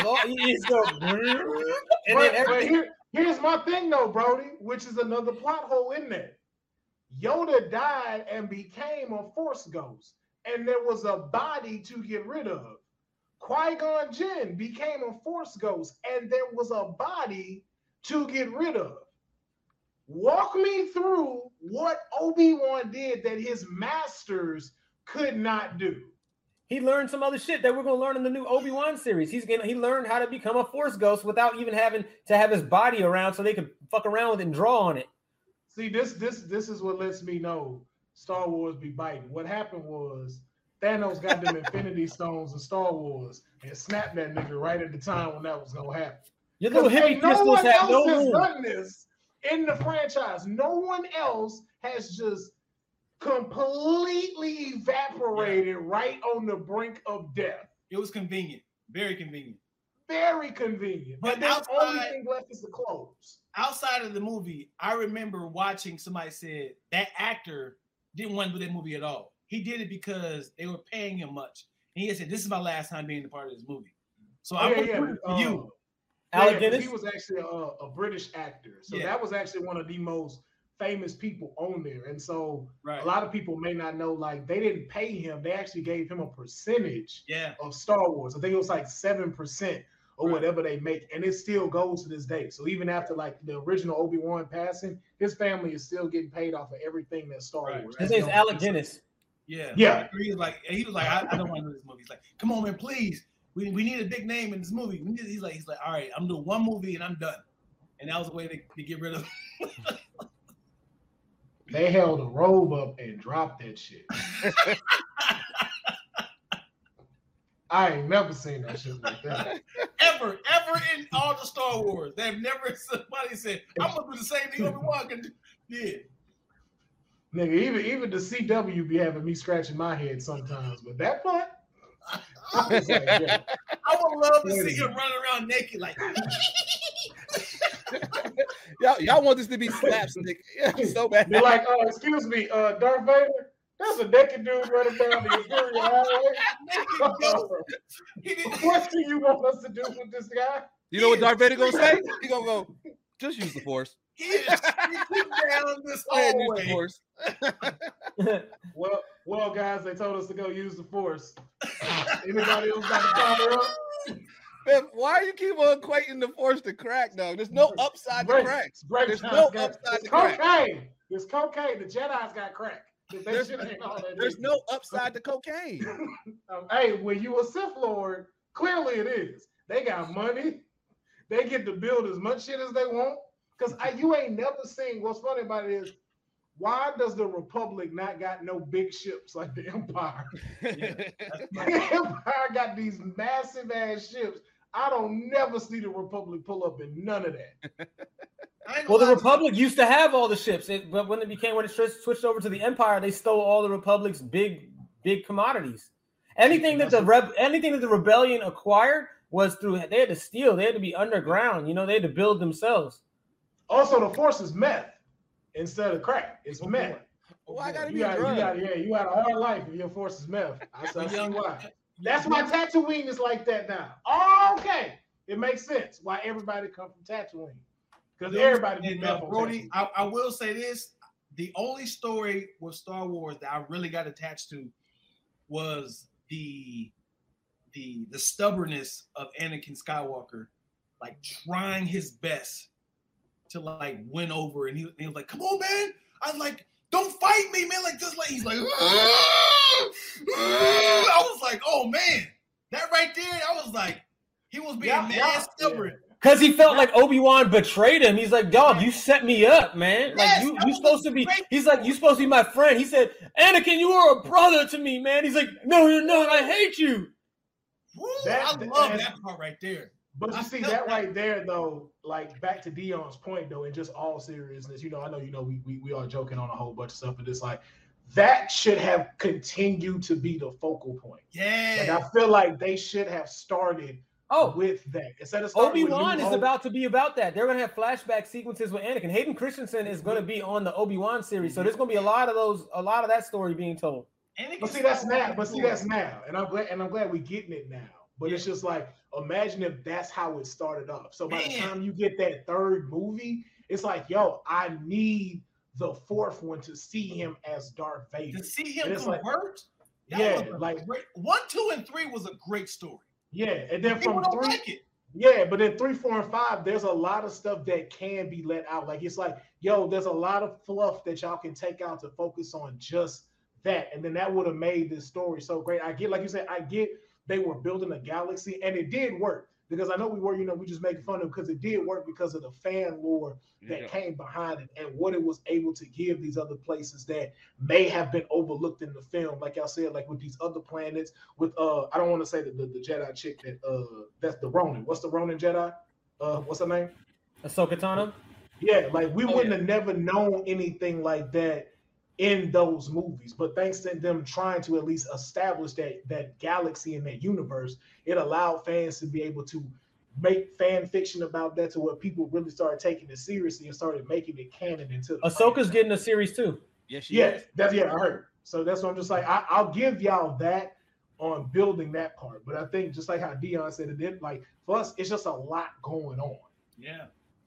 Here's my thing though, Brody, which is another plot hole in there. Yoda died and became a Force ghost, and there was a body to get rid of. Qui-Gon Jinn became a Force ghost, and there was a body to get rid of. Walk me through what Obi-Wan did that his masters could not do. He learned some other shit that we're going to learn in the new Obi-Wan series. He learned how to become a Force ghost without even having to have his body around so they could fuck around with it and draw on it. See, this is what lets me know Star Wars be biting. What happened was Thanos got them Infinity Stones in Star Wars and snapped that nigga right at the time when that was going to happen. Your little hippie crystals have no room. Done this in the franchise. No one else has just completely evaporated right on the brink of death. It was convenient. Very convenient. Very convenient. But the only thing left is the clothes. Outside of the movie, I remember watching somebody said that actor didn't want to do that movie at all. He did it because they were paying him much. And he said, "This is my last time being a part of this movie." So I want for you. Alec Guinness? He was actually a British actor. So that was actually one of the most famous people on there. And so a lot of people may not know, like, they didn't pay him. They actually gave him a percentage of Star Wars. I think it was like 7% or whatever they make. And it still goes to this day. So even after like the original Obi-Wan passing, his family is still getting paid off of everything that's Star Wars. His name's Alec Guinness. He was like, I don't want to do this movie. He's like, "Come on, man, please. We need a big name in this movie." He's like, "All right, I'm doing one movie and I'm done." And that was a way to get rid of him. They held a robe up and dropped that shit. I ain't never seen that shit like that. Ever in all the Star Wars, they've never somebody said, "I'm gonna do the same thing Obi-Wan did." Nigga, even the CW be having me scratching my head sometimes, but that part, I was like, yeah. I would love to see him run around naked like. y'all want this to be slapstick so bad. They're like, excuse me, Darth Vader. That's a naked dude running down the Imperial Highway. What do you want us to do with this guy? You know what Darth Vader gonna say? He gonna go, just use the Force. He is streaking down this hallway. Well, guys, they told us to go use the Force. Anybody else got the power up? Man, why you keep on equating the Force to crack, dog? There's no upside to crack. There's no upside to crack. Cocaine. There's cocaine. The Jedi's got crack. There's no upside to cocaine. Hey, when you a Sith Lord, clearly it is. They got money. They get to build as much shit as they want. Because you ain't never seen, what's funny about it is, why does the Republic not got no big ships like the Empire? The Empire got these massive ass ships. I don't never see the Republic pull up in none of that. Well, the Republic used to have all the ships, but when it switched over to the Empire, they stole all the Republic's big commodities. Anything that the rebellion acquired was through. They had to steal. They had to be underground. You know, they had to build themselves. Also, the Force is meth instead of crack. It's meth. Well, I gotta be you had a hard life if your Force is meth. I see why. That's why Tatooine is like that now. Oh, okay, it makes sense why everybody come from Tatooine. Because everybody be meth. Brody, I will say this: the only story with Star Wars that I really got attached to was the stubbornness of Anakin Skywalker, like trying his best to like win over, and he was like, "Come on, man!" I was like, "Don't fight me, man!" Like just like he's like, I was like, "Oh man, that right there!" I was like, he was being mad stubborn. Because he felt like Obi-Wan betrayed him. He's like, dog, you set me up, man. Like you supposed to be. He's like, you supposed to be my friend. He said, Anakin, you are a brother to me, man. He's like, no, you're not. I hate you. I love that part right there. But you see that right there, though, like back to Dion's point, though, in just all seriousness, I know, we are joking on a whole bunch of stuff, but it's like that should have continued to be the focal point. Yeah. Like I feel like they should have started with that. Instead of Obi-Wan is about to be about that. They're going to have flashback sequences with Anakin. Hayden Christensen is going to be on the Obi-Wan series, so there's going to be a lot of that story being told. But see, that's now. And I'm glad we're getting it now. But it's just like, imagine if that's how it started off. So by the time you get that third movie, it's like, yo, I need the fourth one to see him as Darth Vader. To see him convert? Like 1, 2, and 3 was a great story. Yeah, and then People from don't 3, like it. Yeah, but then 3, 4, and 5, there's a lot of stuff that can be let out. Like it's like, yo, there's a lot of fluff that y'all can take out to focus on just that, and then that would have made this story so great. I get, like you said, they were building a galaxy, and it did work because I know we just making fun of it because it did work because of the fan lore that came behind it and what it was able to give these other places that may have been overlooked in the film. Like y'all said, like with these other planets, with I don't want to say the Jedi chick that's the Ronin. What's the Ronin Jedi? What's her name? Ahsoka Tano. Yeah, like we wouldn't have never known anything like that in those movies, but thanks to them trying to at least establish that galaxy and that universe, it allowed fans to be able to make fan fiction about that to where people really started taking it seriously and started making it canon into the Ahsoka's getting a series too. Yes, I heard. So that's what I'm just like, I'll give y'all that on building that part. But I think just like how Dion said, it did, like for us, it's just a lot going on. Yeah.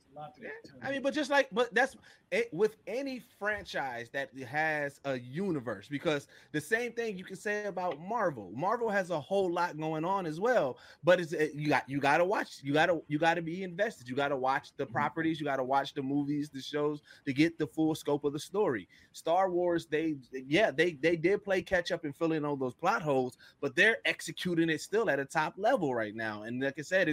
I mean, but that's it with any franchise that has a universe, because the same thing you can say about Marvel. Marvel has a whole lot going on as well, but you got to watch, you got to be invested. You got to watch the properties, you got to watch the movies, the shows to get the full scope of the story. Star Wars, they did play catch up and fill in all those plot holes, but they're executing it still at a top level right now. And like I said,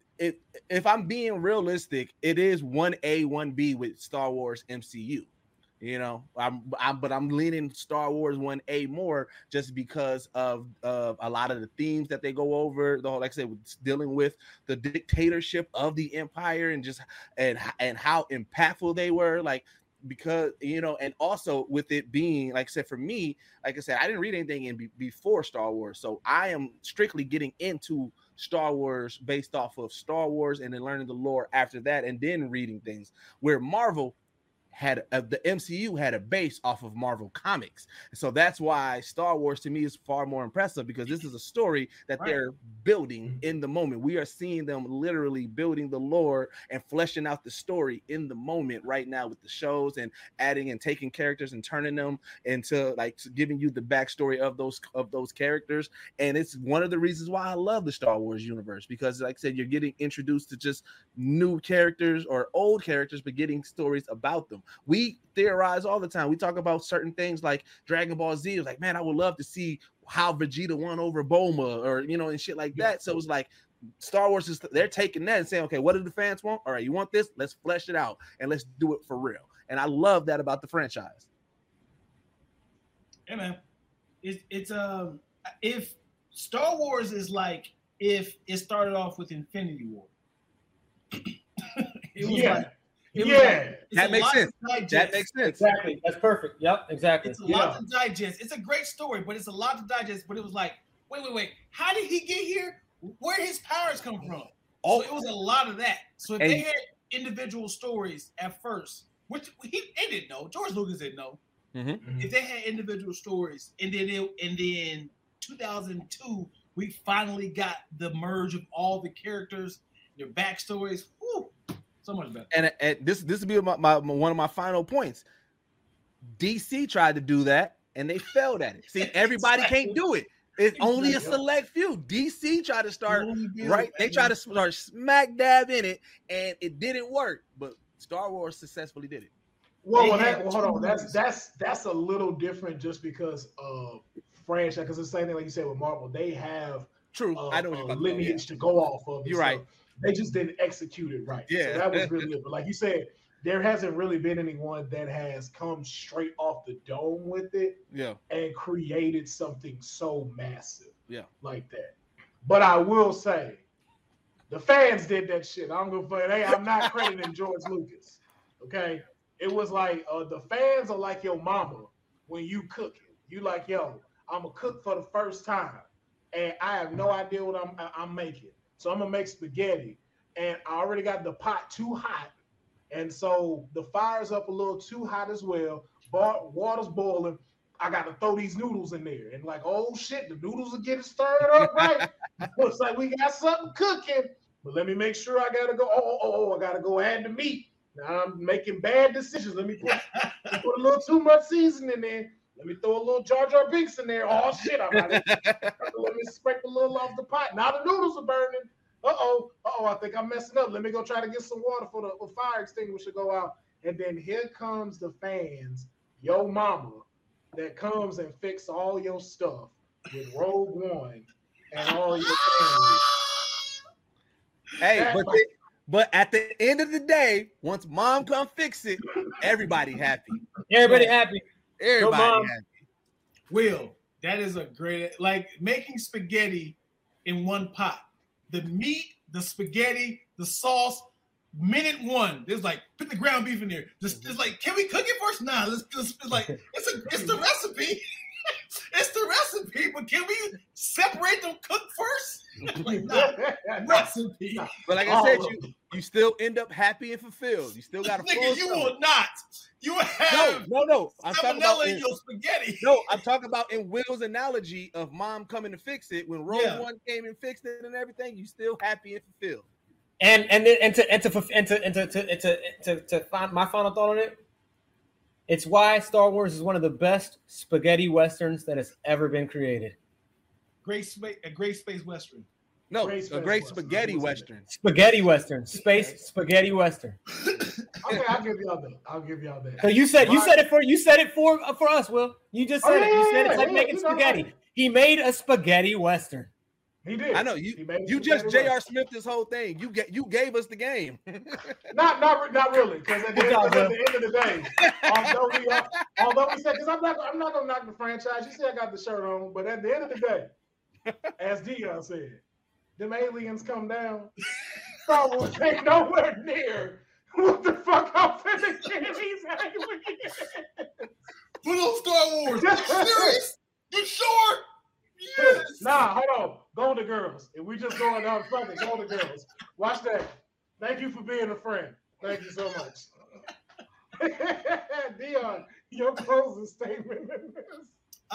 if I'm being realistic, it is 1A, 1B with Star Wars MCU. You know, but I'm leaning Star Wars 1A more just because of a lot of the themes that they go over. The whole, like I said, dealing with the dictatorship of the Empire and just and how impactful they were. Like, because, you know, and also with it being, like I said, for me, like I said, I didn't read anything before Star Wars, so I am strictly getting into Star Wars based off of Star Wars and then learning the lore after that, and then reading things. Where Marvel had the MCU had a base off of Marvel Comics, so that's why Star Wars to me is far more impressive, because this is a story that they're building in the moment. We are seeing them literally building the lore and fleshing out the story in the moment right now with the shows, and adding and taking characters and turning them into, like, giving you the backstory of those characters. And it's one of the reasons why I love the Star Wars universe, because, like I said, you're getting introduced to just new characters or old characters, but getting stories about them. We theorize all the time. We talk about certain things like Dragon Ball Z. It's like, man, I would love to see how Vegeta won over Bulma, or, you know, and shit like that. So it's like Star Wars they're taking that and saying, okay, what do the fans want? All right, you want this? Let's flesh it out and let's do it for real. And I love that about the franchise. Yeah, man. It's if Star Wars is like if it started off with Infinity War. It was like, that makes sense. That makes sense. Exactly. That's perfect. Yep, exactly. It's a lot to digest. It's a great story, but it's a lot to digest. But it was like, wait. How did he get here? Where did his powers come from? So it was a lot of that. So if they had individual stories at first, which they didn't know, George Lucas didn't know. Mm-hmm. If they had individual stories, and then 2002, we finally got the merge of all the characters, their backstories. Whew. So much better. And this will be my one of my final points. DC tried to do that and they failed at it. See, everybody can't do it. It's only a select few. DC tried to start right. They tried to start smack dab in it, and it didn't work. But Star Wars successfully did it. Well, hold on. That's a little different just because of franchise. Because it's the same thing like you said with Marvel. They have I know what lineage to go off of. You're right. They just didn't execute it right. Yeah, so that was really good. But like you said, there hasn't really been anyone that has come straight off the dome with it, and created something so massive, like that. But I will say, the fans did that shit. I'm not crediting George Lucas. Okay, it was like the fans are like your mama when you cooking. You like, yo, I'm a cook for the first time, and I have no idea what I'm making. So I'm gonna make spaghetti, and I already got the pot too hot, and so the fire's up a little too hot as well. Water's boiling. I got to throw these noodles in there, and like, oh shit, the noodles are getting stirred up, right? Looks like we got something cooking, but let me make sure I gotta go. I gotta go add the meat. Now I'm making bad decisions. Let me put a little too much seasoning in there. Let me throw a little Jar Jar Binks in there. Oh shit, I got it. Let me scrape a little off the pot. Now the noodles are burning. I think I'm messing up. Let me go try to get some water for the fire extinguisher go out. And then here comes the fans, yo mama, that comes and fix all your stuff with Rogue One and all your family. Hey, but at the end of the day, once mom come fix it, everybody happy. Everybody happy. Everybody happy. Will, that is a great, like making spaghetti in one pot. The meat, the spaghetti, the sauce. Minute one, there's like put the ground beef in there. Just it's like, can we cook it first? Nah, let's it's like it's the recipe. It's the recipe, but can we separate them cook first? Like, nah, recipe. But like I said, you still end up happy and fulfilled. You still got a full you will not. You have no. I'm talking about in your spaghetti. No, I'm talking about in Will's analogy of mom coming to fix it. When Rogue One came and fixed it and everything, you still happy and fulfilled. And to find my final thought on it, it's why Star Wars is one of the best spaghetti westerns that has ever been created. A great space western. No, a great spaghetti western. Spaghetti western. Space spaghetti western. Okay, I'll give y'all that. So you said it for us, Will. You just said it. You said it's like making spaghetti. He made a spaghetti western. He did. I know you just J.R. Smith this whole thing. You gave us the game. not really, because at the end of the day, although we said, because I'm not gonna knock the franchise. You see, I got the shirt on, but at the end of the day, as Dion said, them aliens come down. Star Wars ain't nowhere near what the fuck I'm finna get these aliens. Put on Star Wars. Are you serious? You sure? Yes. Nah, hold on. Golden Girls. If we just going down fucking Golden Girls. Watch that. Thank you for being a friend. Thank you so much. Dion, your closing statement in this.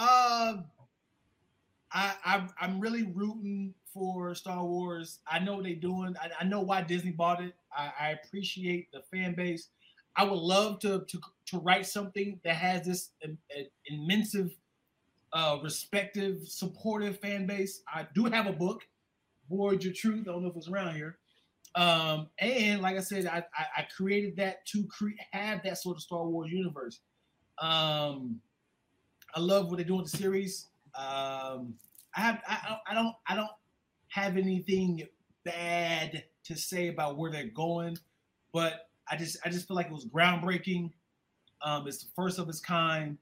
I'm really rooting for Star Wars. I know what they're doing. I know why Disney bought it. I appreciate the fan base. I would love to write something that has this immense, respective, supportive fan base. I do have a book, Voyage of Truth. I don't know if it's around here. And like I said, I created that to have that sort of Star Wars universe. I love what they do with the series. I don't have anything bad to say about where they're going, but I just feel like it was groundbreaking. It's the first of its kind.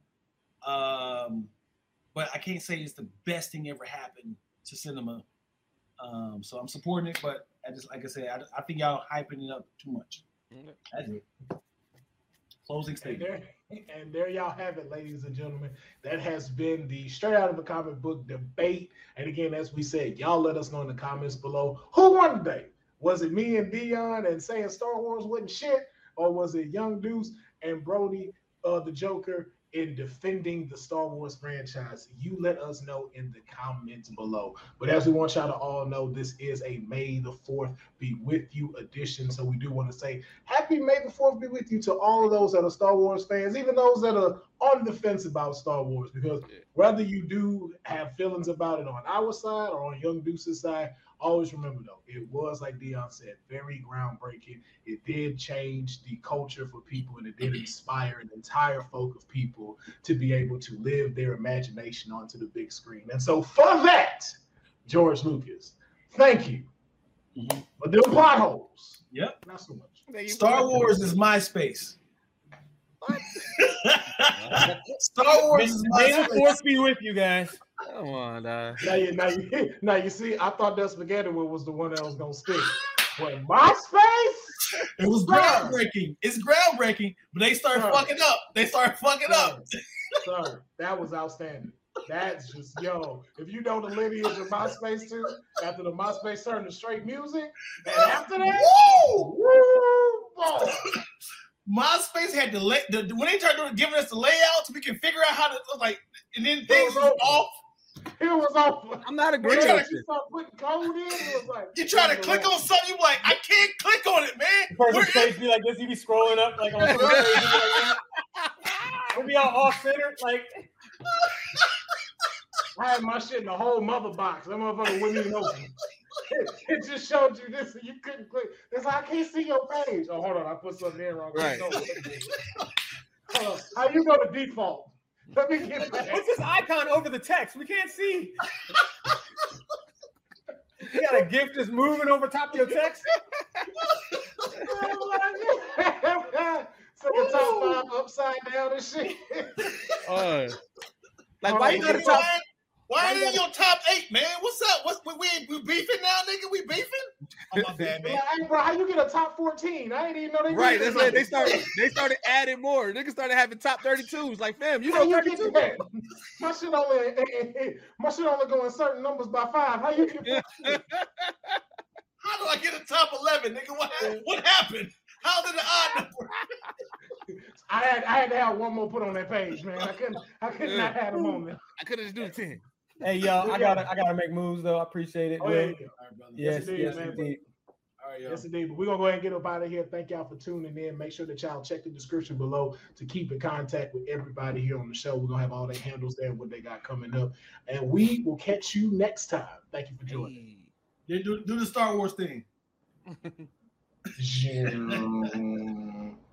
But I can't say it's the best thing ever happened to cinema. So I'm supporting it, but like I said, I think y'all hyping it up too much. That's it. Closing statement. And there y'all have it, ladies and gentlemen. That has been the Straight Out of a Comic Book debate. And again, as we said, y'all let us know in the comments below who won today. Was it me and Dion and saying Star Wars wasn't shit, or was it Young Deuce and Brody, the Joker, in defending the Star Wars franchise? You let us know in the comments below. But as we want y'all to all know, this is a May the 4th be with you edition. So we do want to say happy May the 4th be with you to all of those that are Star Wars fans, even those that are on the fence about Star Wars, because whether you do have feelings about it on our side or on Young Deuce's side, always remember, though, it was, like Dion said, very groundbreaking. It did change the culture for people, and it did inspire an entire folk of people to be able to live their imagination onto the big screen. And so for that, George Lucas, thank you for them potholes. Yep. Not so much. Star Wars is my space. Star Wars is my space. Force be with you guys. Come on, now you see, I thought that spaghetti was the one that was gonna stick. But MySpace, it was groundbreaking. It's groundbreaking, but they started fucking up. Sorry, that was outstanding. That's just if you know the lineage of MySpace too, after the MySpace turned to straight music, and after that, woo, MySpace had when they started giving us the layouts, we can figure out how to and then things were off. It was off. I'm not agreeing with you. Start putting code in. It was like you try to click on something, you're like, I can't click on it, man. Person's face be like this. He be scrolling up like on we'll be all off center like. I had my shit in the whole mother box. That motherfucker wouldn't even open. It just showed you this, and you couldn't click. It's like, I can't see your page. Oh, hold on, I put something in wrong. Right. How you go to default? Let me get back. What's this icon over the text? We can't see. You got a GIF just moving over top of your text. So the top 5 upside down and shit. Why you got the top? Why ain't in your top 8, man? What's up? We beefing now, nigga? We beefing? Oh, my bad, man. Hey, bro, how you get a top 14? I didn't even know they right. That's it. They started adding more. Niggas started having top 32s. Like, fam, you know 32. My shit only go in certain numbers by 5. How you get that? How do I get a top 11, nigga? What happened? How did the odd number? I had to have one more put on that page, man. I couldn't not have them on there. I couldn't just do the 10. Hey, y'all, I gotta make moves though. I appreciate it. Oh, yeah. Yes, indeed. All right, yes, indeed. But we're gonna go ahead and get up out of here. Thank y'all for tuning in. Make sure that y'all check the description below to keep in contact with everybody here on the show. We're gonna have all their handles there, what they got coming up, and we will catch you next time. Thank you for joining. Do the Star Wars thing.